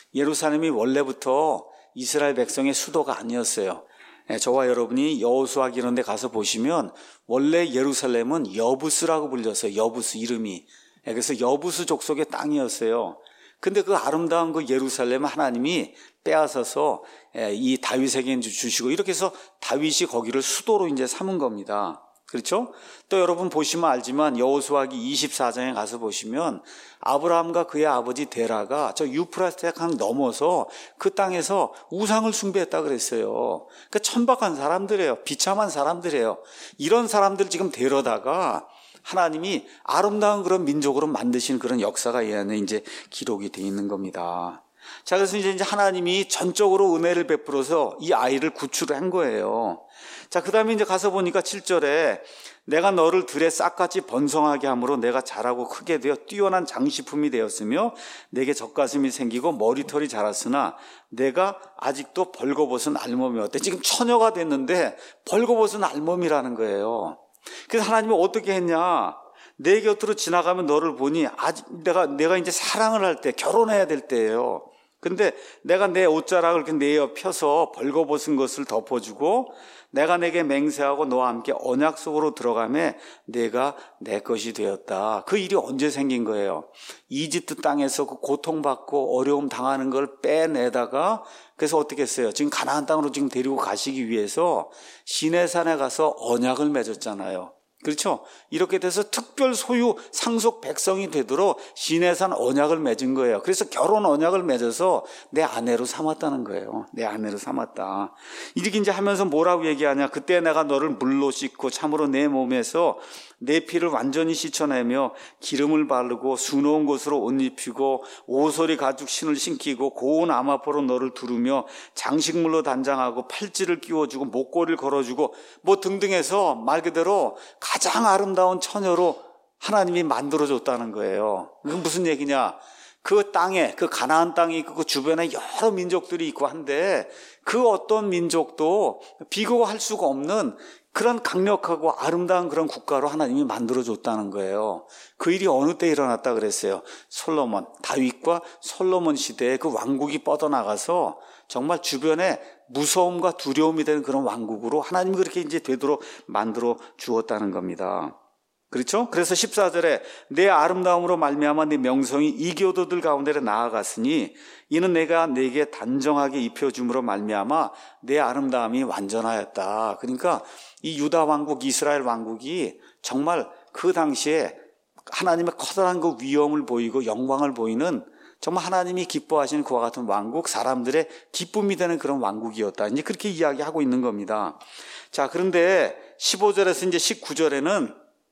예루살렘이 원래부터 이스라엘 백성의 수도가 아니었어요. 저와 여러분이 여호수아 이런 데 가서 보시면 원래 예루살렘은 여부스라고 불렸어요. 여부스 이름이. 그래서 여부스 족속의 땅이었어요. 근데 그 아름다운 그 예루살렘 하나님이 빼앗아서 이 다윗에게 주시고 이렇게 해서 다윗이 거기를 수도로 이제 삼은 겁니다. 그렇죠? 또 여러분 보시면 알지만 여호수아기 이십사 장에 가서 보시면 아브라함과 그의 아버지 데라가 저 유프라테 강 넘어서 그 땅에서 우상을 숭배했다 그랬어요. 그러니까 천박한 사람들이에요. 비참한 사람들이에요. 이런 사람들 지금 데려다가 하나님이 아름다운 그런 민족으로 만드신 그런 역사가 이 안에 이제 기록이 되어 있는 겁니다. 자, 그래서 이제 하나님이 전적으로 은혜를 베풀어서 이 아이를 구출한 거예요. 자, 그 다음에 이제 가서 보니까 칠 절에 내가 너를 들에 싹같이 번성하게 함으로 내가 자라고 크게 되어 뛰어난 장식품이 되었으며 내게 젖가슴이 생기고 머리털이 자랐으나 내가 아직도 벌거벗은 알몸이었대. 지금 처녀가 됐는데 벌거벗은 알몸이라는 거예요. 그래서 하나님이 어떻게 했냐? 내 곁으로 지나가면 너를 보니 아직 내가 내가 이제 사랑을 할 때, 결혼해야 될 때예요. 근데 내가 내 옷자락을 이렇게 내어 펴서 벌거벗은 것을 덮어주고 내가 내게 맹세하고 너와 함께 언약 속으로 들어가매 내가 내 것이 되었다. 그 일이 언제 생긴 거예요? 이집트 땅에서 그 고통받고 어려움 당하는 걸 빼내다가 그래서 어떻게 했어요? 지금 가나안 땅으로 지금 데리고 가시기 위해서 시내산에 가서 언약을 맺었잖아요. 그렇죠? 이렇게 돼서 특별 소유 상속 백성이 되도록 시내산 언약을 맺은 거예요. 그래서 결혼 언약을 맺어서 내 아내로 삼았다는 거예요. 내 아내로 삼았다. 이렇게 이제 하면서 뭐라고 얘기하냐? 그때 내가 너를 물로 씻고 참으로 내 몸에서 내 피를 완전히 씻어내며 기름을 바르고 수놓은 곳으로 옷 입히고 오소리 가죽 신을 신기고 고운 암화포로 너를 두르며 장식물로 단장하고 팔찌를 끼워주고 목걸이를 걸어주고 뭐 등등해서 말 그대로 가장 아름다운 처녀로 하나님이 만들어줬다는 거예요. 그건 무슨 얘기냐? 그 땅에, 그 가나안 땅이 있고 그 주변에 여러 민족들이 있고 한데 그 어떤 민족도 비교할 수가 없는 그런 강력하고 아름다운 그런 국가로 하나님이 만들어줬다는 거예요. 그 일이 어느 때 일어났다 그랬어요? 솔로몬, 다윗과 솔로몬 시대에 그 왕국이 뻗어나가서 정말 주변에 무서움과 두려움이 되는 그런 왕국으로 하나님이 그렇게 이제 되도록 만들어 주었다는 겁니다. 그렇죠? 그래서 십사 절에 내 아름다움으로 말미암아 네 명성이 이교도들 가운데 나아갔으니 이는 내가 내게 단정하게 입혀줌으로 말미암아 내 아름다움이 완전하였다. 그러니까 이 유다 왕국, 이스라엘 왕국이 정말 그 당시에 하나님의 커다란 그 위엄을 보이고 영광을 보이는 정말 하나님이 기뻐하시는 그와 같은 왕국, 사람들의 기쁨이 되는 그런 왕국이었다. 이제 그렇게 이야기하고 있는 겁니다. 자, 그런데 십오 절에서 이제 십구 절에는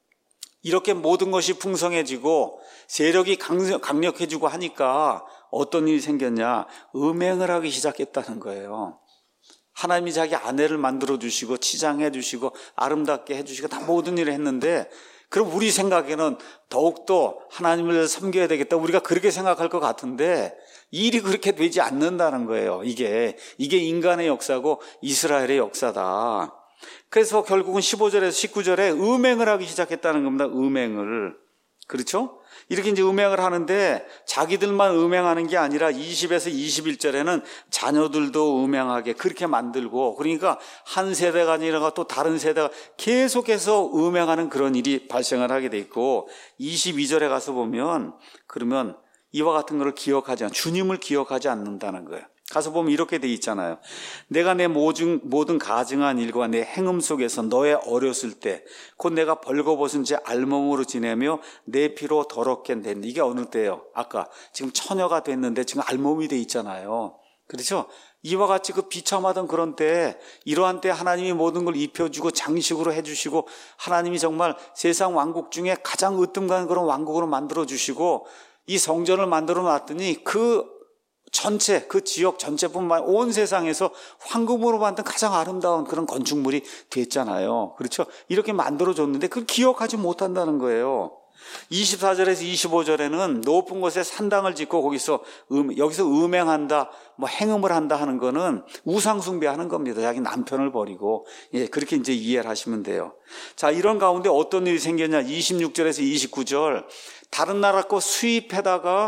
이렇게 모든 것이 풍성해지고 세력이 강력해지고 하니까 어떤 일이 생겼냐? 음행을 하기 시작했다는 거예요. 하나님이 자기 아내를 만들어 주시고 치장해 주시고 아름답게 해 주시고 다 모든 일을 했는데 그럼 우리 생각에는 더욱더 하나님을 섬겨야 되겠다. 우리가 그렇게 생각할 것 같은데 일이 그렇게 되지 않는다는 거예요. 이게 이게 인간의 역사고 이스라엘의 역사다. 그래서 결국은 십오 절에서 십구 절에 음행을 하기 시작했다는 겁니다. 음행을. 그렇죠? 이렇게 이제 음행을 하는데 자기들만 음행하는 게 아니라 이십에서 이십일 절에는 자녀들도 음행하게 그렇게 만들고 그러니까 한 세대가 아니라 또 다른 세대가 계속해서 음행하는 그런 일이 발생을 하게 돼 있고 이십이 절에 가서 보면 그러면 이와 같은 것을 기억하지 않, 주님을 기억하지 않는다는 거예요. 가서 보면 이렇게 돼 있잖아요. 내가 내 모든, 모든 가증한 일과 내 행음 속에서 너의 어렸을 때 곧 내가 벌거벗은 채 알몸으로 지내며 내 피로 더럽게 된 이게 어느 때예요? 아까 지금 처녀가 됐는데 지금 알몸이 돼 있잖아요. 그렇죠? 이와 같이 그 비참하던 그런 때 이러한 때 하나님이 모든 걸 입혀주고 장식으로 해주시고 하나님이 정말 세상 왕국 중에 가장 으뜸가는 그런 왕국으로 만들어주시고 이 성전을 만들어 놨더니 그 전체 그 지역 전체뿐만 아니라 온 세상에서 황금으로 만든 가장 아름다운 그런 건축물이 됐잖아요. 그렇죠? 이렇게 만들어줬는데 그걸 기억하지 못한다는 거예요. 이십사 절에서 이십오 절에는 높은 곳에 산당을 짓고 거기서 음, 여기서 음행한다, 뭐 행음을 한다 하는 거는 우상 숭배하는 겁니다. 자기 남편을 버리고 예 그렇게 이제 이해를 하시면 돼요. 자, 이런 가운데 어떤 일이 생겼냐? 이십육 절에서 이십구 절 다른 나라 거 수입해다가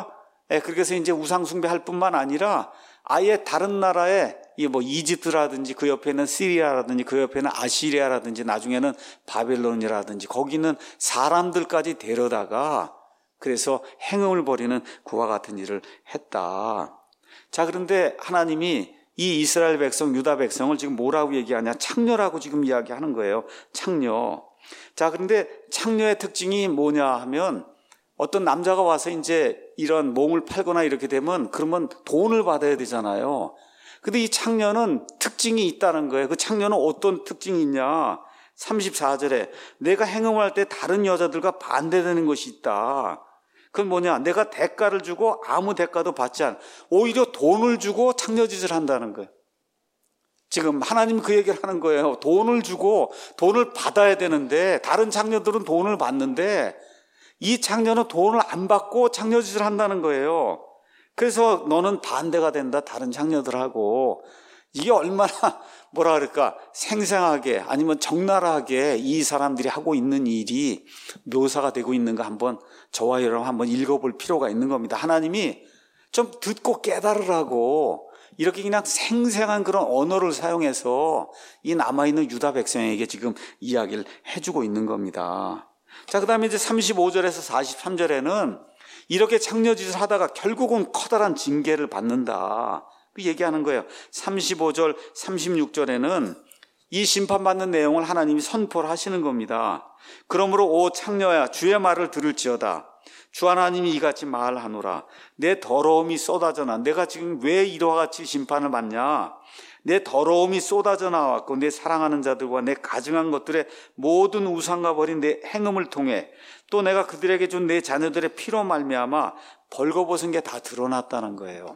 예, 그래서 이제 우상숭배할 뿐만 아니라 아예 다른 나라에 뭐 이집트라든지 그 옆에는 시리아라든지 그 옆에는 아시리아라든지 나중에는 바벨론이라든지 거기는 사람들까지 데려다가 그래서 행음을 벌이는 그와 같은 일을 했다. 자, 그런데 하나님이 이 이스라엘 백성, 유다 백성을 지금 뭐라고 얘기하냐? 창녀라고 지금 이야기하는 거예요. 창녀. 자, 그런데 창녀의 특징이 뭐냐 하면 어떤 남자가 와서 이제 이런 몸을 팔거나 이렇게 되면 그러면 돈을 받아야 되잖아요. 근데 이 창녀는 특징이 있다는 거예요. 그 창녀는 어떤 특징이 있냐? 삼십사 절에 내가 행음할 때 다른 여자들과 반대되는 것이 있다. 그건 뭐냐? 내가 대가를 주고 아무 대가도 받지 않아. 오히려 돈을 주고 창녀짓을 한다는 거예요. 지금 하나님 그 얘기를 하는 거예요. 돈을 주고 돈을 받아야 되는데 다른 창녀들은 돈을 받는데 이 창녀는 돈을 안 받고 창녀짓을 한다는 거예요. 그래서 너는 반대가 된다. 다른 창녀들하고. 이게 얼마나 뭐라 그럴까 생생하게 아니면 적나라하게 이 사람들이 하고 있는 일이 묘사가 되고 있는가 한번 저와 여러분 한번 읽어볼 필요가 있는 겁니다. 하나님이 좀 듣고 깨달으라고 이렇게 그냥 생생한 그런 언어를 사용해서 이 남아있는 유다 백성에게 지금 이야기를 해주고 있는 겁니다. 자, 그 다음에 이제 삼십오 절에서 사십삼 절에는 이렇게 창녀짓을 하다가 결국은 커다란 징계를 받는다. 그 얘기하는 거예요. 삼십오 절, 삼십육 절에는 이 심판받는 내용을 하나님이 선포를 하시는 겁니다. 그러므로 오 창녀야 주의 말을 들을지어다. 주 하나님이 이같이 말하노라. 내 더러움이 쏟아져나. 내가 지금 왜 이와 같이 심판을 받냐. 내 더러움이 쏟아져 나왔고 내 사랑하는 자들과 내 가증한 것들의 모든 우상과 버린 내 행음을 통해 또 내가 그들에게 준 내 자녀들의 피로 말미암아 벌거벗은 게 다 드러났다는 거예요.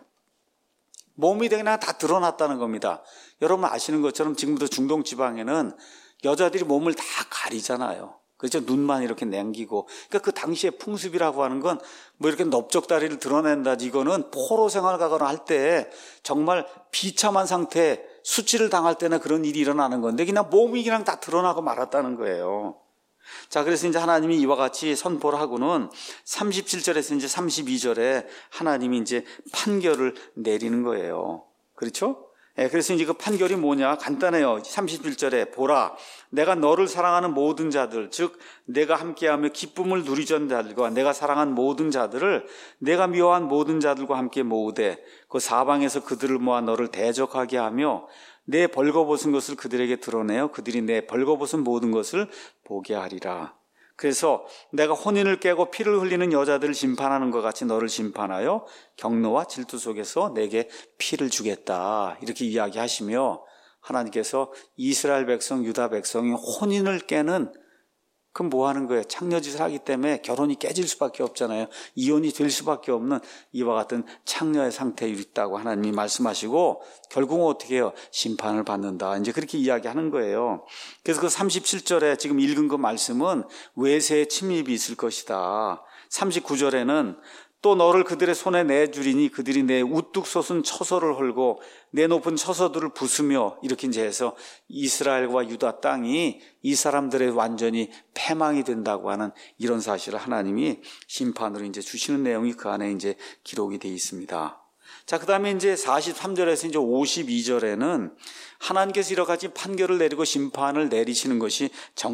몸이 그냥 다 드러났다는 겁니다. 여러분 아시는 것처럼 지금부터 중동 지방에는 여자들이 몸을 다 가리잖아요. 그렇죠? 눈만 이렇게 남기고. 그러니까 그 당시의 풍습이라고 하는 건 뭐 이렇게 넓적다리를 드러낸다. 이거는 포로 생활 가거나 할 때 정말 비참한 상태, 수치를 당할 때나 그런 일이 일어나는 건데 그냥 몸이 그냥 다 드러나고 말았다는 거예요. 자, 그래서 이제 하나님이 이와 같이 선포를 하고는 삼십칠 절에서 이제 삼십이 절에 하나님이 이제 판결을 내리는 거예요. 그렇죠? 예, 그래서 이제 그 판결이 뭐냐? 간단해요. 삼십일 절에 보라, 내가 너를 사랑하는 모든 자들, 즉 내가 함께하며 기쁨을 누리던 자들과 내가 사랑한 모든 자들을 내가 미워한 모든 자들과 함께 모으되 그 사방에서 그들을 모아 너를 대적하게 하며 내 벌거벗은 것을 그들에게 드러내어 그들이 내 벌거벗은 모든 것을 보게 하리라. 그래서 내가 혼인을 깨고 피를 흘리는 여자들을 심판하는 것 같이 너를 심판하여 경노와 질투 속에서 내게 피를 주겠다. 이렇게 이야기하시며 하나님께서 이스라엘 백성, 유다 백성이 혼인을 깨는 그럼 뭐 하는 거예요? 창녀짓을 하기 때문에 결혼이 깨질 수밖에 없잖아요. 이혼이 될 수밖에 없는 이와 같은 창녀의 상태에 있다고 하나님이 말씀하시고 결국은 어떻게 해요? 심판을 받는다. 이제 그렇게 이야기하는 거예요. 그래서 그 삼십칠 절에 지금 읽은 그 말씀은 외세의 침입이 있을 것이다. 삼십구 절에는 또 너를 그들의 손에 내주리니 그들이 내 우뚝 솟은 처소를 헐고 내 높은 처소들을 부수며 이렇게 이제 해서 이스라엘과 유다 땅이 이 사람들의 완전히 패망이 된다고 하는 이런 사실을 하나님이 심판으로 이제 주시는 내용이 그 안에 이제 기록이 되어 있습니다. 자, 그 다음에 이제 사십삼 절에서 이제 오십이 절에는 하나님께서 여러 가지 판결을 내리고 심판을 내리시는 것이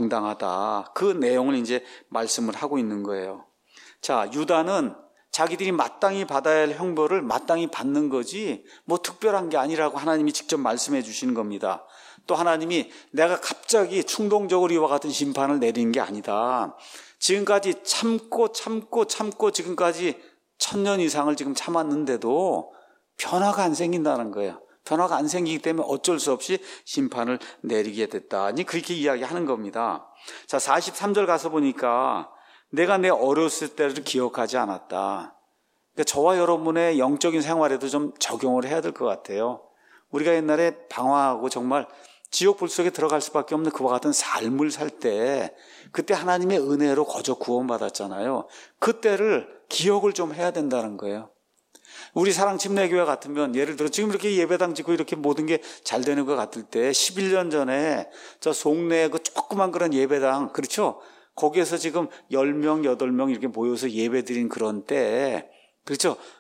정당하다. 그 내용을 이제 말씀을 하고 있는 거예요. 자, 유다는 자기들이 마땅히 받아야 할 형벌을 마땅히 받는 거지 뭐 특별한 게 아니라고 하나님이 직접 말씀해 주시는 겁니다. 또 하나님이 내가 갑자기 충동적으로 이와 같은 심판을 내리는 게 아니다. 지금까지 참고 참고 참고 지금까지 천년 이상을 지금 참았는데도 변화가 안 생긴다는 거예요. 변화가 안 생기기 때문에 어쩔 수 없이 심판을 내리게 됐다. 아니 그렇게 이야기하는 겁니다. 자, 사십삼 절 가서 보니까 내가 내 어렸을 때를 기억하지 않았다. 그러니까 저와 여러분의 영적인 생활에도 좀 적용을 해야 될 것 같아요. 우리가 옛날에 방황하고 정말 지옥 불 속에 들어갈 수밖에 없는 그와 같은 삶을 살 때 그때 하나님의 은혜로 거저 구원받았잖아요. 그때를 기억을 좀 해야 된다는 거예요. 우리 사랑침례교회 같으면 예를 들어 지금 이렇게 예배당 짓고 이렇게 모든 게 잘 되는 것 같을 때 십일 년 전에 저 송내 그 조그만 그런 예배당 그렇죠? 거기에서 지금 열 명, 여덟 명 이렇게 모여서 예배 드린 그런 때, 그렇죠?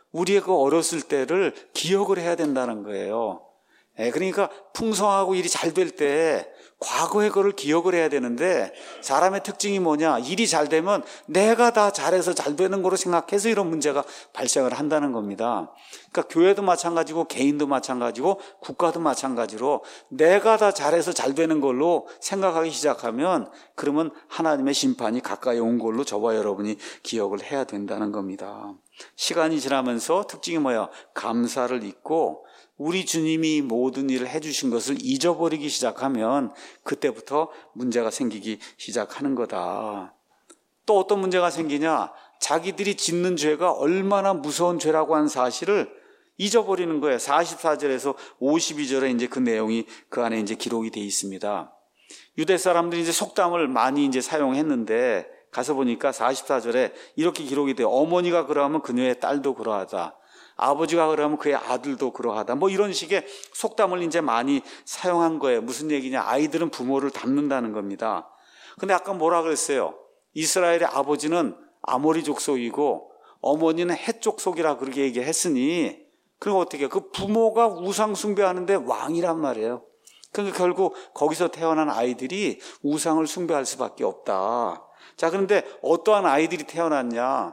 우리의 그 어렸을 때를 기억을 해야 된다는 거예요. 예, 그러니까 풍성하고 일이 잘 될 때 과거의 거를 기억을 해야 되는데, 사람의 특징이 뭐냐? 일이 잘 되면 내가 다 잘해서 잘 되는 거로 생각해서 이런 문제가 발생을 한다는 겁니다. 그러니까 교회도 마찬가지고 개인도 마찬가지고 국가도 마찬가지로 내가 다 잘해서 잘 되는 걸로 생각하기 시작하면, 그러면 하나님의 심판이 가까이 온 걸로 저와 여러분이 기억을 해야 된다는 겁니다. 시간이 지나면서 특징이 뭐야? 감사를 잊고 우리 주님이 모든 일을 해주신 것을 잊어버리기 시작하면 그때부터 문제가 생기기 시작하는 거다. 또 어떤 문제가 생기냐? 자기들이 짓는 죄가 얼마나 무서운 죄라고 하는 사실을 잊어버리는 거예요. 사십사 절에서 오십이 절에 이제 그 내용이 그 안에 이제 기록이 되어 있습니다. 유대 사람들이 이제 속담을 많이 이제 사용했는데, 가서 보니까 사십사 절에 이렇게 기록이 돼요. 어머니가 그러하면 그녀의 딸도 그러하다. 아버지가 그러면 그의 아들도 그러하다. 뭐 이런 식의 속담을 이제 많이 사용한 거예요. 무슨 얘기냐? 아이들은 부모를 닮는다는 겁니다. 근데 아까 뭐라 그랬어요? 이스라엘의 아버지는 아모리 족속이고 어머니는 헷 족속이라 그렇게 얘기했으니, 그럼 어떻게 해요? 그 부모가 우상 숭배하는데 왕이란 말이에요. 그러니까 결국 거기서 태어난 아이들이 우상을 숭배할 수밖에 없다. 자, 그런데 어떠한 아이들이 태어났냐?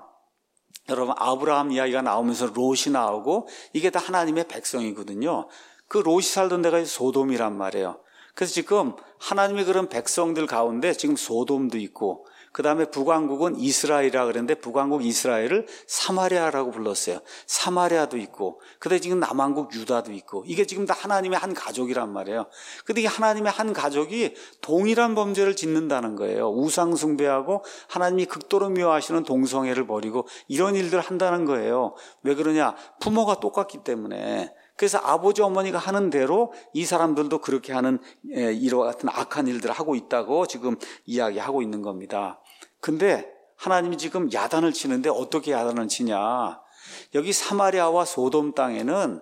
여러분, 아브라함 이야기가 나오면서 롯이 나오고 이게 다 하나님의 백성이거든요. 그 롯이 살던 데가 소돔이란 말이에요. 그래서 지금 하나님의 그런 백성들 가운데 지금 소돔도 있고, 그 다음에 북왕국은 이스라엘이라 그랬는데 북왕국 이스라엘을 사마리아라고 불렀어요. 사마리아도 있고, 그다음에 지금 남왕국 유다도 있고, 이게 지금 다 하나님의 한 가족이란 말이에요. 근데 이게 하나님의 한 가족이 동일한 범죄를 짓는다는 거예요. 우상 숭배하고 하나님이 극도로 미워하시는 동성애를 벌이고 이런 일들을 한다는 거예요. 왜 그러냐? 부모가 똑같기 때문에. 그래서 아버지 어머니가 하는 대로 이 사람들도 그렇게 하는 이와 같은 악한 일들을 하고 있다고 지금 이야기하고 있는 겁니다. 근데 하나님이 지금 야단을 치는데 어떻게 야단을 치냐? 여기 사마리아와 소돔 땅에는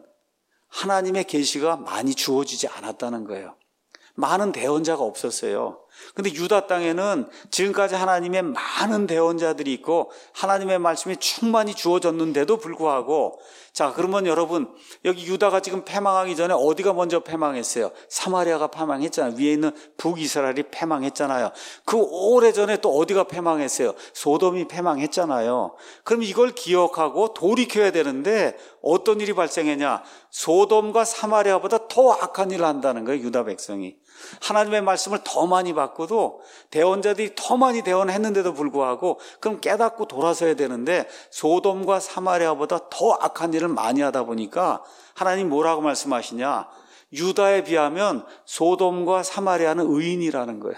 하나님의 계시가 많이 주어지지 않았다는 거예요. 많은 대언자가 없었어요. 근데 유다 땅에는 지금까지 하나님의 많은 대언자들이 있고 하나님의 말씀이 충만히 주어졌는데도 불구하고, 자, 그러면 여러분, 여기 유다가 지금 패망하기 전에 어디가 먼저 패망했어요? 사마리아가 패망했잖아요. 위에 있는 북이스라엘이 패망했잖아요. 그 오래전에 또 어디가 패망했어요? 소돔이 패망했잖아요. 그럼 이걸 기억하고 돌이켜야 되는데 어떤 일이 발생했냐? 소돔과 사마리아보다 더 악한 일을 한다는 거예요, 유다 백성이. 하나님의 말씀을 더 많이 받고도 대언자들이 더 많이 대언했는데도 불구하고 그럼 깨닫고 돌아서야 되는데 소돔과 사마리아보다 더 악한 일을 많이 하다 보니까 하나님 뭐라고 말씀하시냐? 유다에 비하면 소돔과 사마리아는 의인이라는 거예요.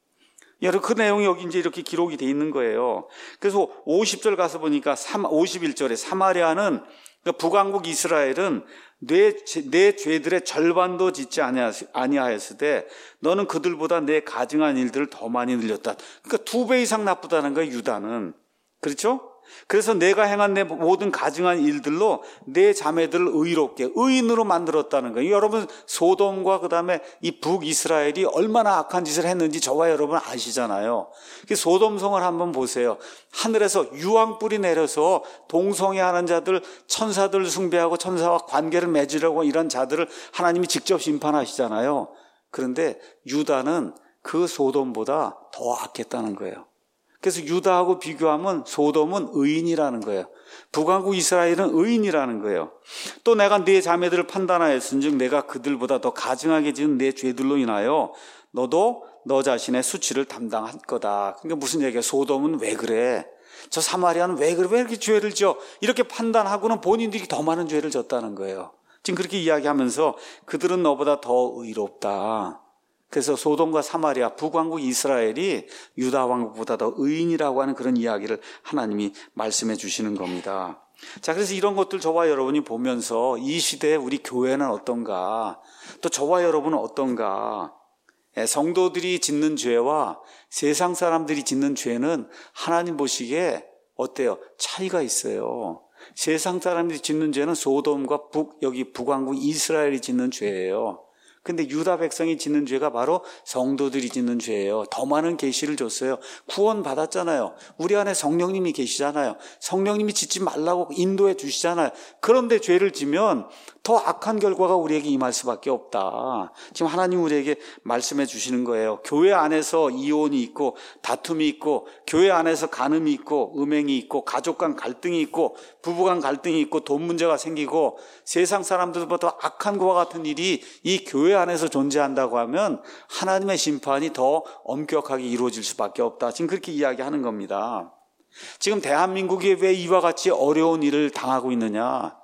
여러분, 그 내용이 여기 이제 이렇게 기록이 돼 있는 거예요. 그래서 오십 절 가서 보니까 오십일 절에 사마리아는, 그러니까 북왕국 이스라엘은 내, 내 죄들의 절반도 짓지 아니하였으되 너는 그들보다 내 가증한 일들을 더 많이 늘렸다. 그러니까 두 배 이상 나쁘다는 거예요, 유다는. 그렇죠? 그래서 내가 행한 내 모든 가증한 일들로 내 자매들을 의롭게, 의인으로 만들었다는 거예요. 여러분, 소돔과 그 다음에 이 북이스라엘이 얼마나 악한 짓을 했는지 저와 여러분 아시잖아요. 소돔성을 한번 보세요. 하늘에서 유황불이 내려서 동성애하는 자들, 천사들 숭배하고 천사와 관계를 맺으려고 이런 자들을 하나님이 직접 심판하시잖아요. 그런데 유다는 그 소돔보다 더 악했다는 거예요. 그래서 유다하고 비교하면 소돔은 의인이라는 거예요. 북왕국 이스라엘은 의인이라는 거예요. 또 내가 네 자매들을 판단하였은즉 내가 그들보다 더 가증하게 지은 내 죄들로 인하여 너도 너 자신의 수치를 담당할 거다. 그러니까 무슨 얘기야? 소돔은 왜 그래? 저 사마리아는 왜 그래? 왜 이렇게 죄를 져? 이렇게 판단하고는 본인들이 더 많은 죄를 졌다는 거예요. 지금 그렇게 이야기하면서 그들은 너보다 더 의롭다. 그래서 소돔과 사마리아, 북왕국 이스라엘이 유다 왕국보다 더 의인이라고 하는 그런 이야기를 하나님이 말씀해 주시는 겁니다. 자, 그래서 이런 것들 저와 여러분이 보면서 이 시대에 우리 교회는 어떤가, 또 저와 여러분은 어떤가, 성도들이 짓는 죄와 세상 사람들이 짓는 죄는 하나님 보시기에 어때요? 차이가 있어요. 세상 사람들이 짓는 죄는 소돔과 북, 여기 북왕국 이스라엘이 짓는 죄예요. 근데 유다 백성이 짓는 죄가 바로 성도들이 짓는 죄예요. 더 많은 계시를 줬어요. 구원 받았잖아요. 우리 안에 성령님이 계시잖아요. 성령님이 짓지 말라고 인도해 주시잖아요. 그런데 죄를 지면 더 악한 결과가 우리에게 임할 수밖에 없다. 지금 하나님 우리에게 말씀해 주시는 거예요. 교회 안에서 이혼이 있고 다툼이 있고 교회 안에서 간음이 있고 음행이 있고 가족 간 갈등이 있고 부부 간 갈등이 있고 돈 문제가 생기고 세상 사람들보다 악한 것과 같은 일이 이 교회 안에서 존재한다고 하면 하나님의 심판이 더 엄격하게 이루어질 수밖에 없다. 지금 그렇게 이야기하는 겁니다. 지금 대한민국이 왜 이와 같이 어려운 일을 당하고 있느냐?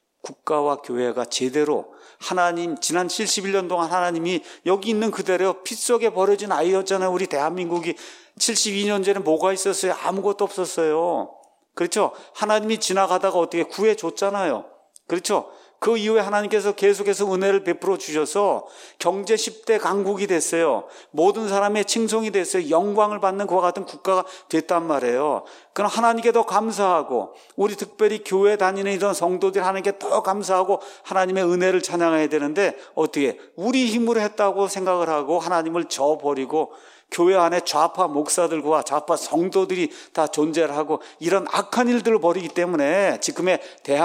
국가와 교회가 제대로 하나님 지난 칠십일 년 동안 하나님이 여기 있는 그대로 피 속에 버려진 아이였잖아요. 우리 대한민국이 칠십이 년 전에 뭐가 있었어요? 아무것도 없었어요. 그렇죠? 하나님이 지나가다가 어떻게 구해줬잖아요. 그렇죠? 그 이후에 하나님께서 계속해서 은혜를 베풀어 주셔서 경제 십 대 강국이 됐어요. 모든 사람의 칭송이 됐어요. 영광을 받는 그와 같은 국가가 됐단 말이에요. 그럼 하나님께 더 감사하고 우리 특별히 교회 다니는 이런 성도들 하나님께 더 감사하고 하나님의 은혜를 찬양해야 되는데 어떻게 우리 힘으로 했다고 생각을 하고 하나님을 저버리고 교회 안에 좌파 목사들과 좌파 성도들이 다 존재를 하고 이런 악한 일들을 벌이기 때문에 지금의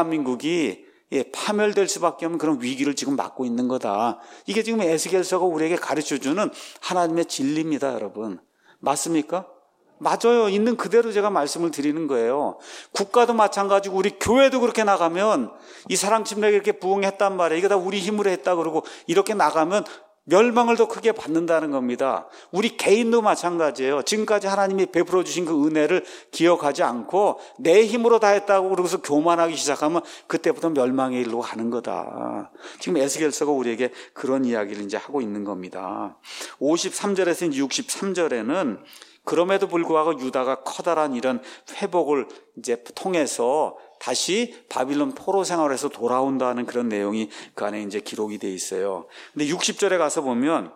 대한민국이 예, 파멸될 수밖에 없는 그런 위기를 지금 맞고 있는 거다. 이게 지금 에스겔서가 우리에게 가르쳐주는 하나님의 진리입니다, 여러분. 맞습니까? 맞아요. 있는 그대로 제가 말씀을 드리는 거예요. 국가도 마찬가지고 우리 교회도 그렇게 나가면 이 사랑 침례가 이렇게 부흥했단 말이에요. 이거 다 우리 힘으로 했다 그러고 이렇게 나가면 멸망을 더 크게 받는다는 겁니다. 우리 개인도 마찬가지예요. 지금까지 하나님이 베풀어 주신 그 은혜를 기억하지 않고 내 힘으로 다 했다고 그러고서 교만하기 시작하면 그때부터 멸망의 일로 가는 거다. 지금 에스겔서가 우리에게 그런 이야기를 이제 하고 있는 겁니다. 오십삼 절에서 육십삼 절에는 그럼에도 불구하고 유다가 커다란 이런 회복을 이제 통해서 다시 바빌론 포로 생활에서 돌아온다는 그런 내용이 그 안에 이제 기록이 돼 있어요. 근데 육십 절에 가서 보면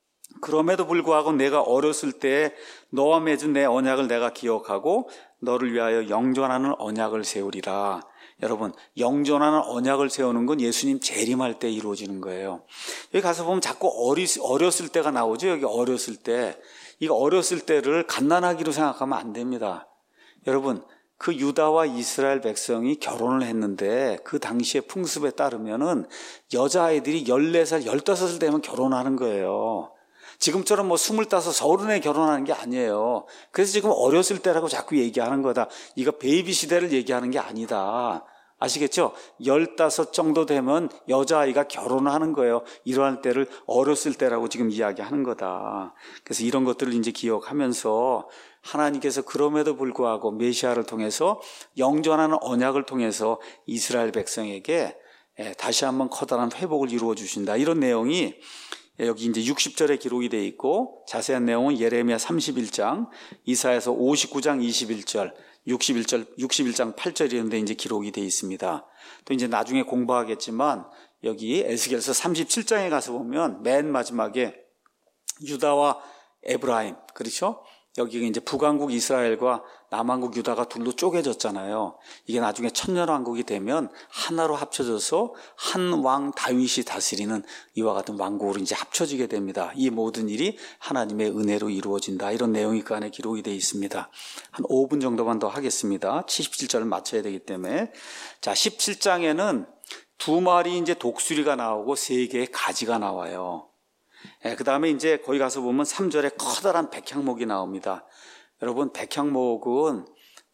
그럼에도 불구하고 내가 어렸을 때 너와 맺은 내 언약을 내가 기억하고 너를 위하여 영존하는 언약을 세우리라. 여러분, 영존하는 언약을 세우는 건 예수님 재림할 때 이루어지는 거예요. 여기 가서 보면 자꾸 어리, 어렸을 때가 나오죠. 여기 어렸을 때. 이거 어렸을 때를 갓난아기로 생각하면 안 됩니다. 여러분, 그 유다와 이스라엘 백성이 결혼을 했는데 그 당시의 풍습에 따르면은 여자아이들이 열네 살, 열다섯 살 되면 결혼하는 거예요. 지금처럼 뭐 스물다섯, 서른에 결혼하는 게 아니에요. 그래서 지금 어렸을 때라고 자꾸 얘기하는 거다. 이거 베이비 시대를 얘기하는 게 아니다. 아시겠죠? 열다섯 정도 되면 여자아이가 결혼하는 거예요. 이러한 때를 어렸을 때라고 지금 이야기하는 거다. 그래서 이런 것들을 이제 기억하면서 하나님께서 그럼에도 불구하고 메시아를 통해서 영존하는 언약을 통해서 이스라엘 백성에게 다시 한번 커다란 회복을 이루어 주신다. 이런 내용이 여기 이제 육십 절에 기록이 되어 있고 자세한 내용은 예레미야 삼십일 장, 이사야서 오십구 장 이십일 절, 육십일 절, 육십일 장 팔 절이었는데 이제 기록이 되어 있습니다. 또 이제 나중에 공부하겠지만 여기 에스겔서 삼십칠 장에 가서 보면 맨 마지막에 유다와 에브라임, 그렇죠? 여기가 이제 북왕국 이스라엘과 남왕국 유다가 둘로 쪼개졌잖아요. 이게 나중에 천년왕국이 되면 하나로 합쳐져서 한 왕 다윗이 다스리는 이와 같은 왕국으로 이제 합쳐지게 됩니다. 이 모든 일이 하나님의 은혜로 이루어진다. 이런 내용이 그 안에 기록이 되어 있습니다. 한 오 분 정도만 더 하겠습니다. 칠십칠 절을 맞춰야 되기 때문에. 자, 십칠 장에는 두 마리 이제 독수리가 나오고 세 개의 가지가 나와요. 예, 그 다음에 이제 거기 가서 보면 삼 절에 커다란 백향목이 나옵니다. 여러분, 백향목은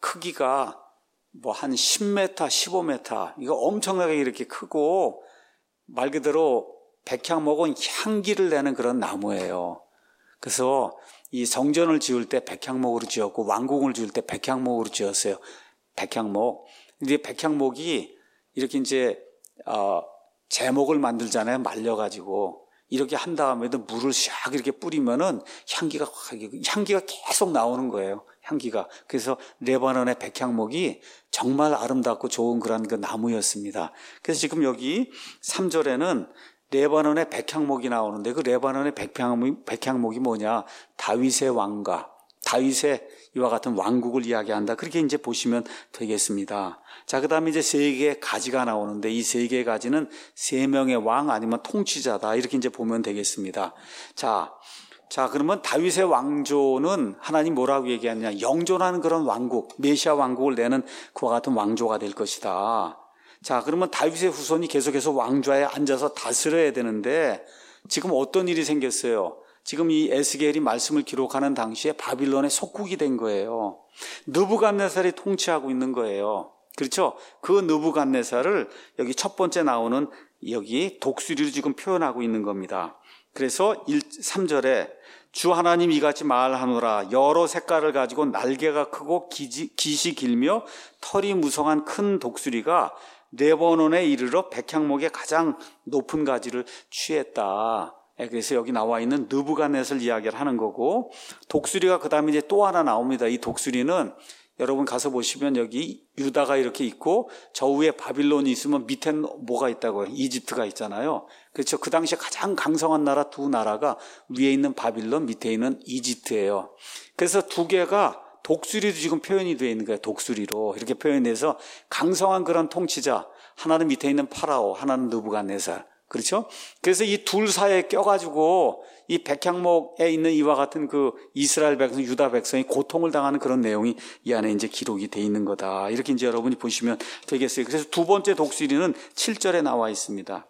크기가 뭐 한 십 미터, 십오 미터, 이거 엄청나게 이렇게 크고 말 그대로 백향목은 향기를 내는 그런 나무예요. 그래서 이 성전을 지을 때 백향목으로 지었고 왕궁을 지을 때 백향목으로 지었어요. 백향목. 근데 백향목이 이렇게 이제 어, 제목을 만들잖아요. 말려가지고. 이렇게 한 다음에도 물을 샥 이렇게 뿌리면은 향기가, 향기가 계속 나오는 거예요. 향기가. 그래서 레바논의 백향목이 정말 아름답고 좋은 그런 그 나무였습니다. 그래서 지금 여기 삼 절에는 레바논의 백향목이 나오는데 그 레바논의 백향목이, 백향목이 뭐냐? 다윗의 왕가, 다윗의 이와 같은 왕국을 이야기한다. 그렇게 이제 보시면 되겠습니다. 자, 그 다음에 이제 세 개의 가지가 나오는데 이 세 개의 가지는 세 명의 왕 아니면 통치자다. 이렇게 이제 보면 되겠습니다. 자, 자, 그러면 다윗의 왕조는 하나님 뭐라고 얘기하느냐. 영존하는 그런 왕국, 메시아 왕국을 내는 그와 같은 왕조가 될 것이다. 자, 그러면 다윗의 후손이 계속해서 왕좌에 앉아서 다스려야 되는데 지금 어떤 일이 생겼어요? 지금 이 에스겔이 말씀을 기록하는 당시에 바빌론의 속국이 된 거예요. 느부갓네살이 통치하고 있는 거예요. 그렇죠? 그 느부갓네살을 여기 첫 번째 나오는 여기 독수리로 지금 표현하고 있는 겁니다. 그래서 삼 절에 주 하나님 이같이 말하노라. 여러 색깔을 가지고 날개가 크고 기지, 깃이 길며 털이 무성한 큰 독수리가 레바논에 이르러 백향목의 가장 높은 가지를 취했다. 그래서 여기 나와 있는 느부갓네살 이야기를 하는 거고, 독수리가 그 다음에 이제 또 하나 나옵니다. 이 독수리는 여러분 가서 보시면 여기 유다가 이렇게 있고 저 위에 바빌론이 있으면 밑에는 뭐가 있다고요? 이집트가 있잖아요. 그렇죠. 그 당시에 가장 강성한 나라 두 나라가 위에 있는 바빌론, 밑에 있는 이집트예요. 그래서 두 개가 독수리도 지금 표현이 되어 있는 거예요. 독수리로 이렇게 표현해서 강성한 그런 통치자, 하나는 밑에 있는 파라오, 하나는 느부갓네살. 그렇죠? 그래서 이 둘 사이에 껴가지고 이 백향목에 있는 이와 같은 그 이스라엘 백성, 유다 백성이 고통을 당하는 그런 내용이 이 안에 이제 기록이 돼 있는 거다. 이렇게 이제 여러분이 보시면 되겠어요. 그래서 두 번째 독수리는 칠 절에 나와 있습니다.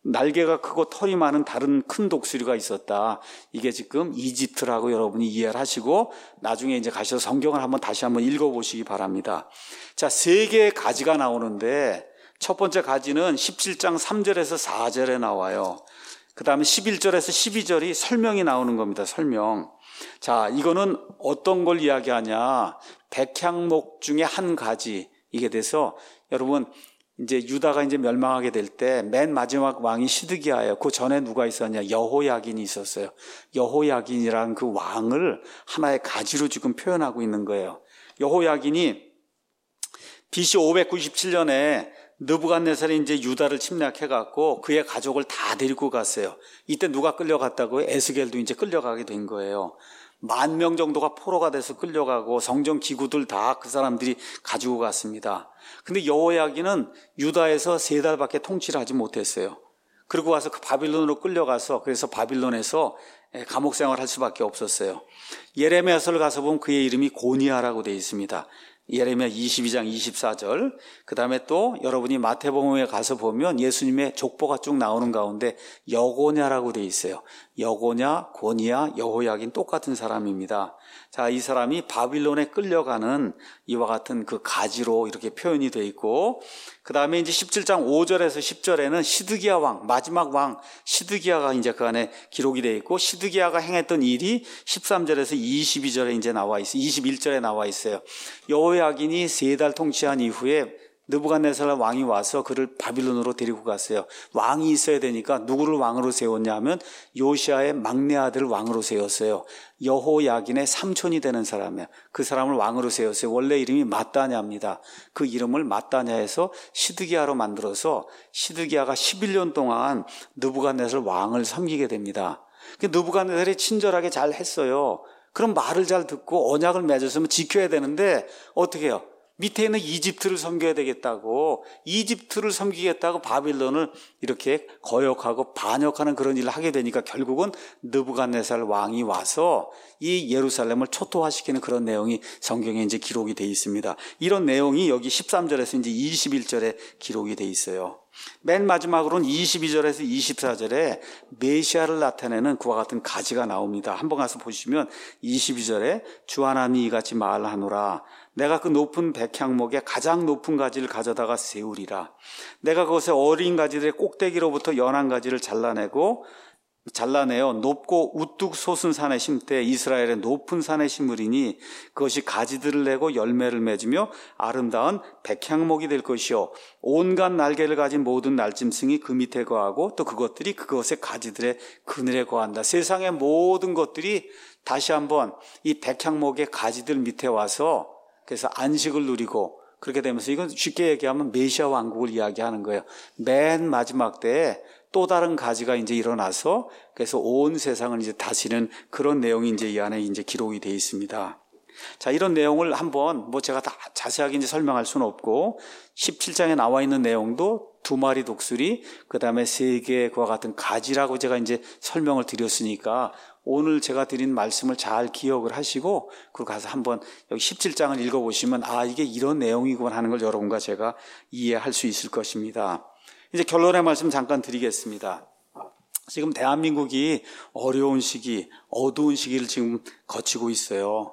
날개가 크고 털이 많은 다른 큰 독수리가 있었다. 이게 지금 이집트라고 여러분이 이해를 하시고 나중에 이제 가셔서 성경을 한번 다시 한번 읽어보시기 바랍니다. 자, 세 개의 가지가 나오는데 첫 번째 가지는 십칠 장 삼 절에서 사 절에 나와요. 그 다음에 십일 절에서 십이 절이 설명이 나오는 겁니다. 설명. 자, 이거는 어떤 걸 이야기하냐. 백향목 중에 한 가지. 이게 돼서 여러분 이제 유다가 이제 멸망하게 될 때 맨 마지막 왕이 시드기야예요. 그 전에 누가 있었냐? 여호야긴이 있었어요. 여호야긴이라는 그 왕을 하나의 가지로 지금 표현하고 있는 거예요. 여호야긴이 비씨 오백구십칠 년에 느부갓네살이 이제 유다를 침략해갖고 그의 가족을 다 데리고 갔어요. 이때 누가 끌려갔다고요? 에스겔도 이제 끌려가게 된 거예요. 만 명 정도가 포로가 돼서 끌려가고 성전 기구들 다 그 사람들이 가지고 갔습니다. 근데 여호야긴은 유다에서 세 달밖에 통치를 하지 못했어요. 그리고 와서 그 바빌론으로 끌려가서 그래서 바빌론에서 감옥 생활할 수밖에 없었어요. 예레미야서를 가서 보면 그의 이름이 고니야라고 되어 있습니다. 예레미야 이십이 장 이십사 절. 그 다음에 또 여러분이 마태복음에 가서 보면 예수님의 족보가 쭉 나오는 가운데 여고냐라고 되어 있어요. 여고냐, 고니야, 여호야긴 똑같은 사람입니다. 자, 이 사람이 바빌론에 끌려가는 이와 같은 그 가지로 이렇게 표현이 되어 있고, 그 다음에 이제 십칠 장 오 절에서 십 절에는 시드기야 왕, 마지막 왕 시드기야가 이제 그 안에 기록이 되어 있고, 시드기야가 행했던 일이 십삼 절에서 이십이 절에 이제 나와 있어요. 이십일 절에 나와 있어요. 여호야긴이 세 달 통치한 이후에 느부갓네살 왕이 와서 그를 바빌론으로 데리고 갔어요. 왕이 있어야 되니까 누구를 왕으로 세웠냐 하면 요시아의 막내 아들을 왕으로 세웠어요. 여호야긴의 삼촌이 되는 사람이에요. 그 사람을 왕으로 세웠어요. 원래 이름이 마따냐입니다. 그 이름을 마따냐에서 시드기야로 만들어서 시드기야가 십일 년 동안 느부갓네살 왕을 섬기게 됩니다. 느부갓네살이 친절하게 잘 했어요. 그럼 말을 잘 듣고 언약을 맺었으면 지켜야 되는데 어떻게 해요? 밑에 있는 이집트를 섬겨야 되겠다고, 이집트를 섬기겠다고 바빌론을 이렇게 거역하고 반역하는 그런 일을 하게 되니까 결국은 느부갓네살 왕이 와서 이 예루살렘을 초토화시키는 그런 내용이 성경에 이제 기록이 돼 있습니다. 이런 내용이 여기 십삼 절에서 이제 이십일 절에 기록이 돼 있어요. 맨 마지막으로는 이십이 절에서 이십사 절에 메시아를 나타내는 그와 같은 가지가 나옵니다. 한번 가서 보시면 이십이 절에 주 하나님이 이같이 말하노라. 내가 그 높은 백향목에 가장 높은 가지를 가져다가 세우리라. 내가 그것의 어린 가지들의 꼭대기로부터 연한 가지를 잘라내고 잘라내어 높고 우뚝 솟은 산에 심되 이스라엘의 높은 산에 심으리니 그것이 가지들을 내고 열매를 맺으며 아름다운 백향목이 될 것이요 온갖 날개를 가진 모든 날짐승이 그 밑에 거하고 또 그것들이 그것의 가지들의 그늘에 거한다. 세상의 모든 것들이 다시 한번 이 백향목의 가지들 밑에 와서 그래서 안식을 누리고 그렇게 되면서 이건 쉽게 얘기하면 메시아 왕국을 이야기하는 거예요. 맨 마지막 때에 또 다른 가지가 이제 일어나서 그래서 온 세상을 이제 다스리는 그런 내용이 이제 이 안에 이제 기록이 되어 있습니다. 자, 이런 내용을 한번 뭐 제가 다 자세하게 이제 설명할 수는 없고 십칠 장에 나와 있는 내용도 두 마리 독수리, 그 다음에 세 개의 그와 같은 가지라고 제가 이제 설명을 드렸으니까 오늘 제가 드린 말씀을 잘 기억을 하시고 그리고 가서 한번 여기 십칠 장을 읽어보시면 아, 이게 이런 내용이구나 하는 걸 여러분과 제가 이해할 수 있을 것입니다. 이제 결론의 말씀 잠깐 드리겠습니다. 지금 대한민국이 어려운 시기, 어두운 시기를 지금 거치고 있어요.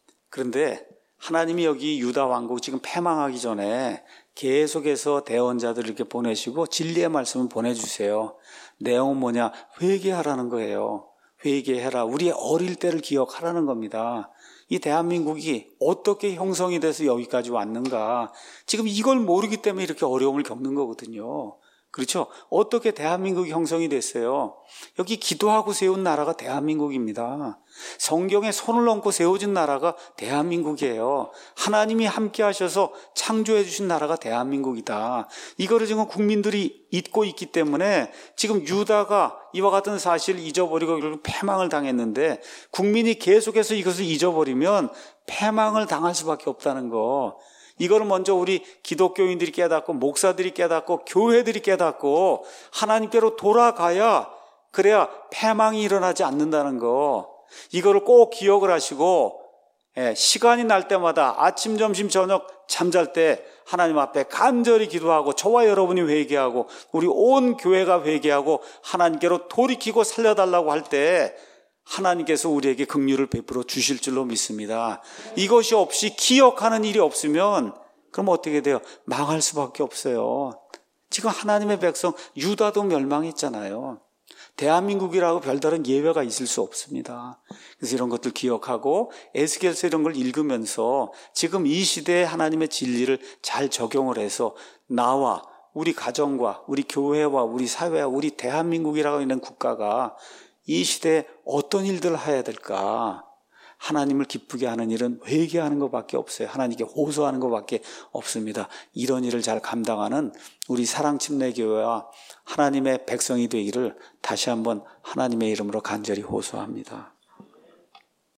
그런데 하나님이 여기 유다 왕국 지금 패망하기 전에 계속해서 대언자들을 이렇게 보내시고 진리의 말씀을 보내주세요. 내용은 뭐냐? 회개하라는 거예요. 회개해라. 우리의 어릴 때를 기억하라는 겁니다. 이 대한민국이 어떻게 형성이 돼서 여기까지 왔는가? 지금 이걸 모르기 때문에 이렇게 어려움을 겪는 거거든요. 그렇죠? 어떻게 대한민국이 형성이 됐어요? 여기 기도하고 세운 나라가 대한민국입니다. 성경에 손을 얹고 세워진 나라가 대한민국이에요. 하나님이 함께 하셔서 창조해 주신 나라가 대한민국이다. 이거를 지금 국민들이 잊고 있기 때문에 지금 유다가 이와 같은 사실을 잊어버리고 결국 패망을 당했는데 국민이 계속해서 이것을 잊어버리면 패망을 당할 수밖에 없다는 거. 이거를 먼저 우리 기독교인들이 깨닫고 목사들이 깨닫고 교회들이 깨닫고 하나님께로 돌아가야 그래야 패망이 일어나지 않는다는 거. 이거를 꼭 기억을 하시고 예, 시간이 날 때마다 아침, 점심, 저녁 잠잘 때 하나님 앞에 간절히 기도하고 저와 여러분이 회개하고 우리 온 교회가 회개하고 하나님께로 돌이키고 살려달라고 할 때 하나님께서 우리에게 긍휼을 베풀어 주실 줄로 믿습니다. 이것이 없이 기억하는 일이 없으면 그럼 어떻게 돼요? 망할 수밖에 없어요. 지금 하나님의 백성 유다도 멸망했잖아요. 대한민국이라고 별다른 예외가 있을 수 없습니다. 그래서 이런 것들 기억하고 에스겔서 이런 걸 읽으면서 지금 이 시대에 하나님의 진리를 잘 적용을 해서 나와 우리 가정과 우리 교회와 우리 사회와 우리 대한민국이라고 있는 국가가 이 시대에 어떤 일들을 해야 될까? 하나님을 기쁘게 하는 일은 회개하는 것밖에 없어요. 하나님께 호소하는 것밖에 없습니다. 이런 일을 잘 감당하는 우리 사랑침례교회와 하나님의 백성이 되기를 다시 한번 하나님의 이름으로 간절히 호소합니다.